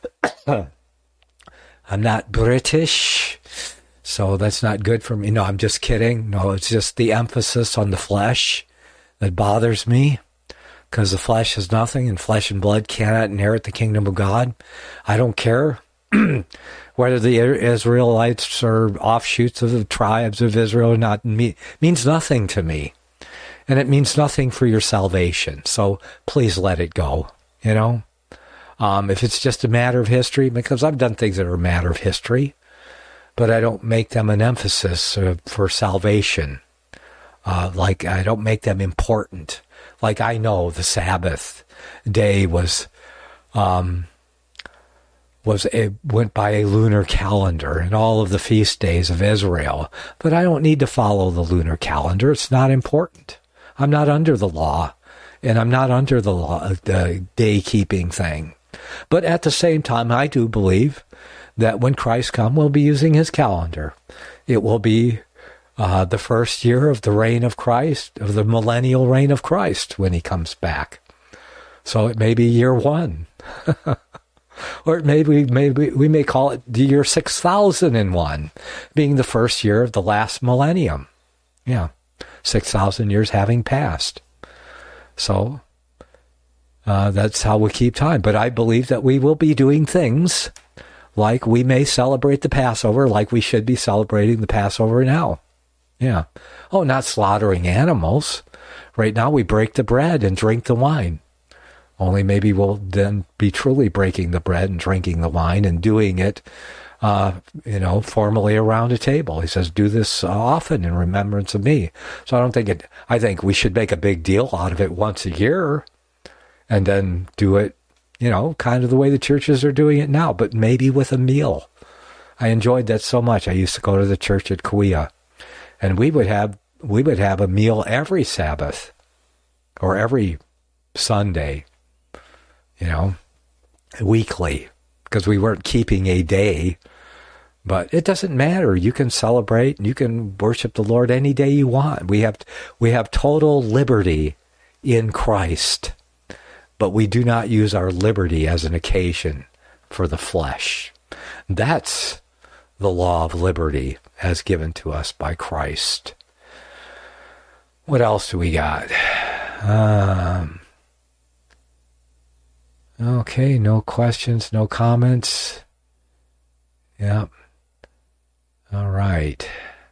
I'm not British, so that's not good for me. No, I'm just kidding. No, it's just the emphasis on the flesh that bothers me, because the flesh is nothing, and flesh and blood cannot inherit the kingdom of God. I don't care whether the Israelites are offshoots of the tribes of Israel or not. Me, means nothing to me, and it means nothing for your salvation. So please let it go, you know. Um, if it's just a matter of history, because I've done things that are a matter of history, but I don't make them an emphasis uh, for salvation. Uh, like, I don't make them important. Like, I know the Sabbath day was, um, was it went by a lunar calendar and all of the feast days of Israel, but I don't need to follow the lunar calendar. It's not important. I'm not under the law, and I'm not under the law, the day-keeping thing. But at the same time, I do believe that when Christ comes, we'll be using his calendar. It will be uh, the first year of the reign of Christ, of the millennial reign of Christ when he comes back. So it may be year one. Or it may be, maybe we may call it the year six thousand one, being the first year of the last millennium. Yeah, six thousand years having passed. So uh, that's how we keep time. But I believe that we will be doing things like we may celebrate the Passover like we should be celebrating the Passover now. Yeah. Oh, not slaughtering animals. Right now we break the bread and drink the wine. Only maybe we'll then be truly breaking the bread and drinking the wine and doing it, uh, you know, formally around a table. He says, do this often in remembrance of me. So I don't think it, I think we should make a big deal out of it once a year and then do it, you know, kind of the way the churches are doing it now, but maybe with a meal. I enjoyed that so much. I used to go to the church at Kauai, and we would have we would have a meal every Sabbath or every Sunday. you know, weekly, because we weren't keeping a day. But it doesn't matter. You can celebrate and you can worship the Lord any day you want. We have we have total liberty in Christ, but we do not use our liberty as an occasion for the flesh. That's the law of liberty as given to us by Christ. What else do we got? Um, okay, no questions, no comments. Yep. All right.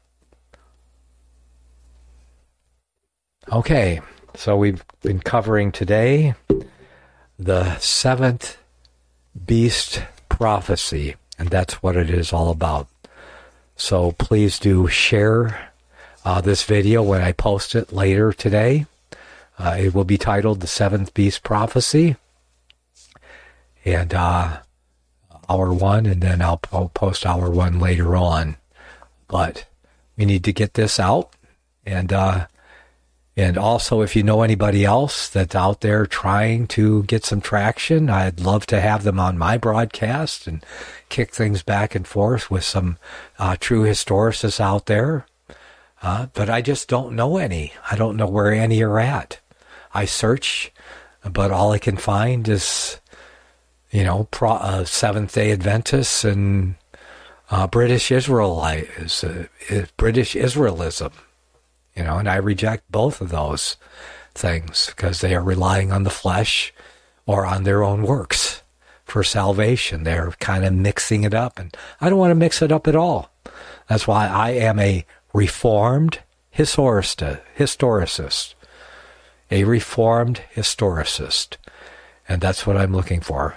Okay, so we've been covering today the seventh beast prophecy, and that's what it is all about. So please do share uh, this video when I post it later today. Uh, it will be titled The Seventh Beast Prophecy, and uh, hour one, and then I'll, I'll post hour one later on. But we need to get this out, and uh, and also if you know anybody else that's out there trying to get some traction, I'd love to have them on my broadcast and kick things back and forth with some uh, true historicists out there. Uh, but I just don't know any. I don't know where any are at. I search, but all I can find is, you know, pro, uh, Seventh-day Adventists and Uh, British Israelite is, uh, is British Israelism, you know, and I reject both of those things because they are relying on the flesh or on their own works for salvation. They're kind of mixing it up, and I don't want to mix it up at all. That's why I am a reformed historicist, historicist, a reformed historicist, and that's what I'm looking for.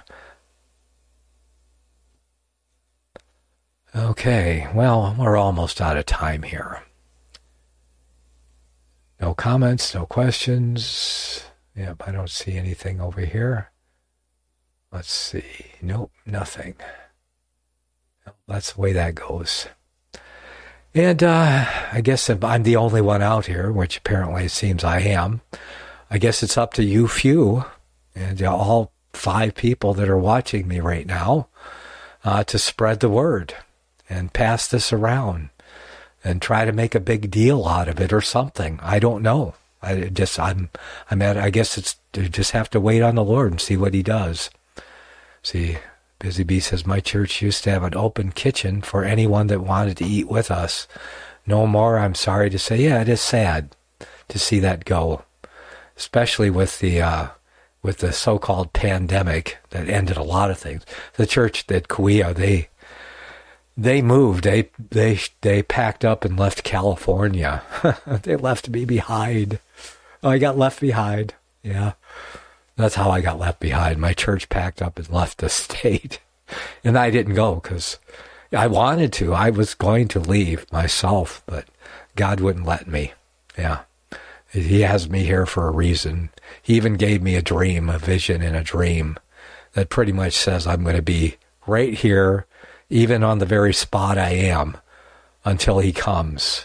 Okay, well, we're almost out of time here. No comments, no questions. Yep, I don't see anything over here. Let's see. Nope, nothing. That's the way that goes. And uh, I guess if I'm the only one out here, which apparently it seems I am, I guess it's up to you few, and uh, all five people that are watching me right now, uh, to spread the word and pass this around and try to make a big deal out of it or something. I don't know. I just, I'm, I'm at, I guess it's, you just have to wait on the Lord and see what he does. See, Busy Bee says, my church used to have an open kitchen for anyone that wanted to eat with us. No more, I'm sorry to say. Yeah, it is sad to see that go, especially with the, uh, with the so-called pandemic that ended a lot of things. The church at Kauai, they, They moved. They they they packed up and left California. They left me behind. Oh, I got left behind. Yeah, that's how I got left behind. My church packed up and left the state, and I didn't go because I wanted to. I was going to leave myself, but God wouldn't let me. Yeah, He has me here for a reason. He even gave me a dream, a vision, and a dream that pretty much says I'm going to be right here, even on the very spot I am, until he comes.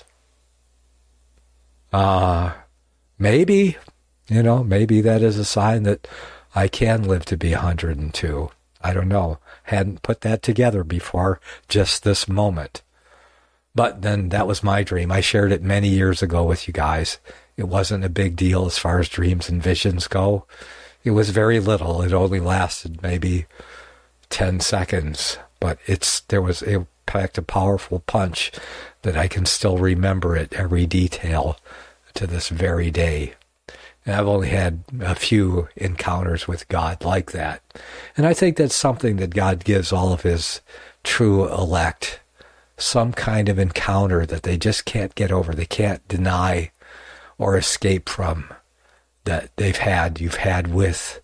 Uh, maybe, you know, maybe that is a sign that I can live to be one hundred two. I don't know. Hadn't put that together before just this moment. But then that was my dream. I shared it many years ago with you guys. It wasn't a big deal as far as dreams and visions go. It was very little. It only lasted maybe ten seconds. But it's there was it packed a powerful punch that I can still remember it, every detail, to this very day. And I've only had a few encounters with God like that. And I think that's something that God gives all of his true elect, some kind of encounter that they just can't get over, they can't deny or escape from, that they've had, you've had with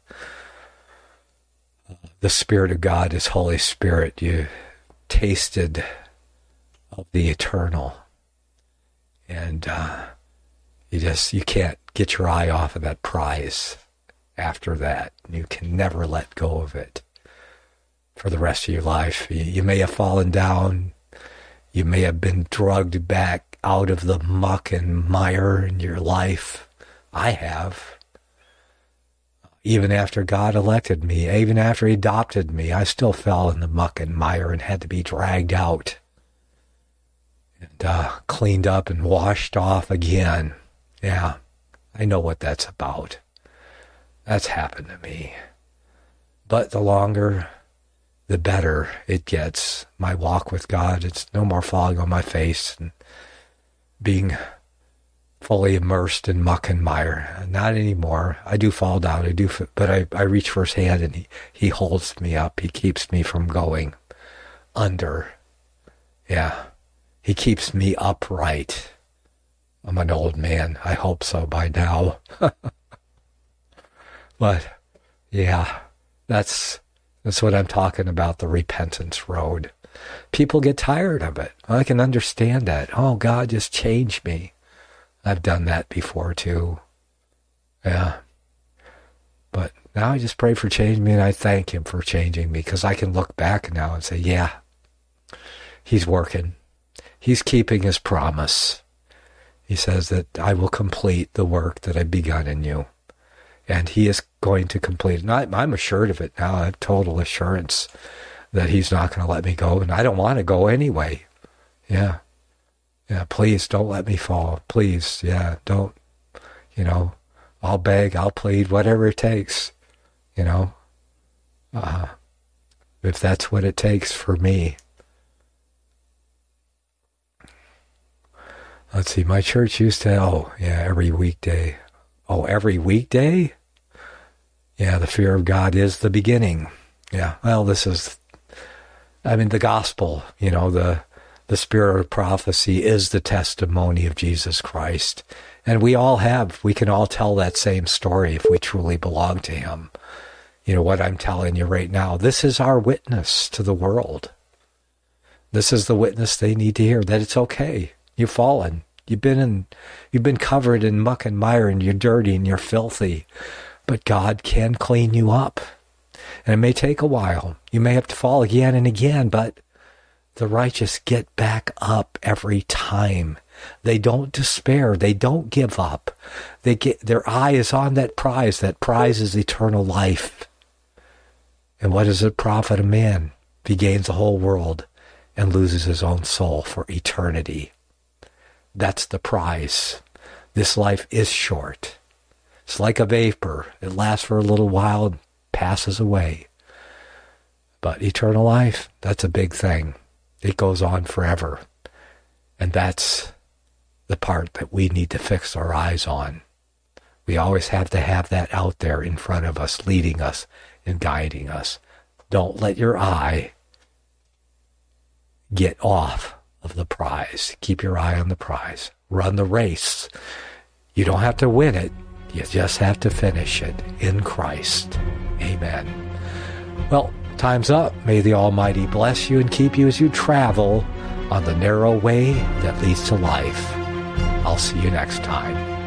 the Spirit of God, his Holy Spirit. You tasted of the eternal. And uh, you just, you can't get your eye off of that prize after that. You can never let go of it for the rest of your life. You, you may have fallen down. You may have been drugged back out of the muck and mire in your life. I have. even after God elected me, even after he adopted me, I still fell in the muck and mire and had to be dragged out and uh, cleaned up and washed off again. Yeah, I know what that's about. That's happened to me. But the longer, the better it gets. My walk with God, it's no more falling on my face and being fully immersed in muck and mire. Not anymore. I do fall down, I do, but I, I reach for his hand and he, he holds me up. He keeps me from going under. Yeah. He keeps me upright. I'm an old man. I hope so by now. But, yeah, that's that's what I'm talking about, the repentance road. People get tired of it. I can understand that. Oh, God, just change me. I've done that before, too. Yeah. But now I just pray for changing me, and I thank him for changing me, because I can look back now and say, yeah, he's working. He's keeping his promise. He says that I will complete the work that I've begun in you. And he is going to complete it. And I, I'm assured of it now. I have total assurance that he's not going to let me go. And I don't want to go anyway. Yeah. Yeah, please don't let me fall. Please, yeah, don't, you know, I'll beg, I'll plead, whatever it takes, you know. Uh, if that's what it takes for me. Let's see, my church used to, oh, yeah, every weekday. Oh, every weekday? Yeah, the fear of God is the beginning. Yeah, well, this is, I mean, the gospel, you know, the the spirit of prophecy is the testimony of Jesus Christ. And we all have, we can all tell that same story if we truly belong to him. You know, what I'm telling you right now, this is our witness to the world. This is the witness they need to hear, that it's okay. You've fallen. You've been in, you've been covered in muck and mire, and you're dirty and you're filthy. But God can clean you up. And it may take a while. You may have to fall again and again, but the righteous get back up every time. They don't despair. They don't give up. They get, their eye is on that prize. That prize is eternal life. And what does it profit a man if he gains the whole world and loses his own soul for eternity? That's the prize. This life is short. It's like a vapor. It lasts for a little while and passes away. But eternal life, that's a big thing. It goes on forever. And that's the part that we need to fix our eyes on. We always have to have that out there in front of us, leading us and guiding us. Don't let your eye get off of the prize. Keep your eye on the prize. Run the race. You don't have to win it. You just have to finish it in Christ. Amen. Well, time's up. May the Almighty bless you and keep you as you travel on the narrow way that leads to life. I'll see you next time.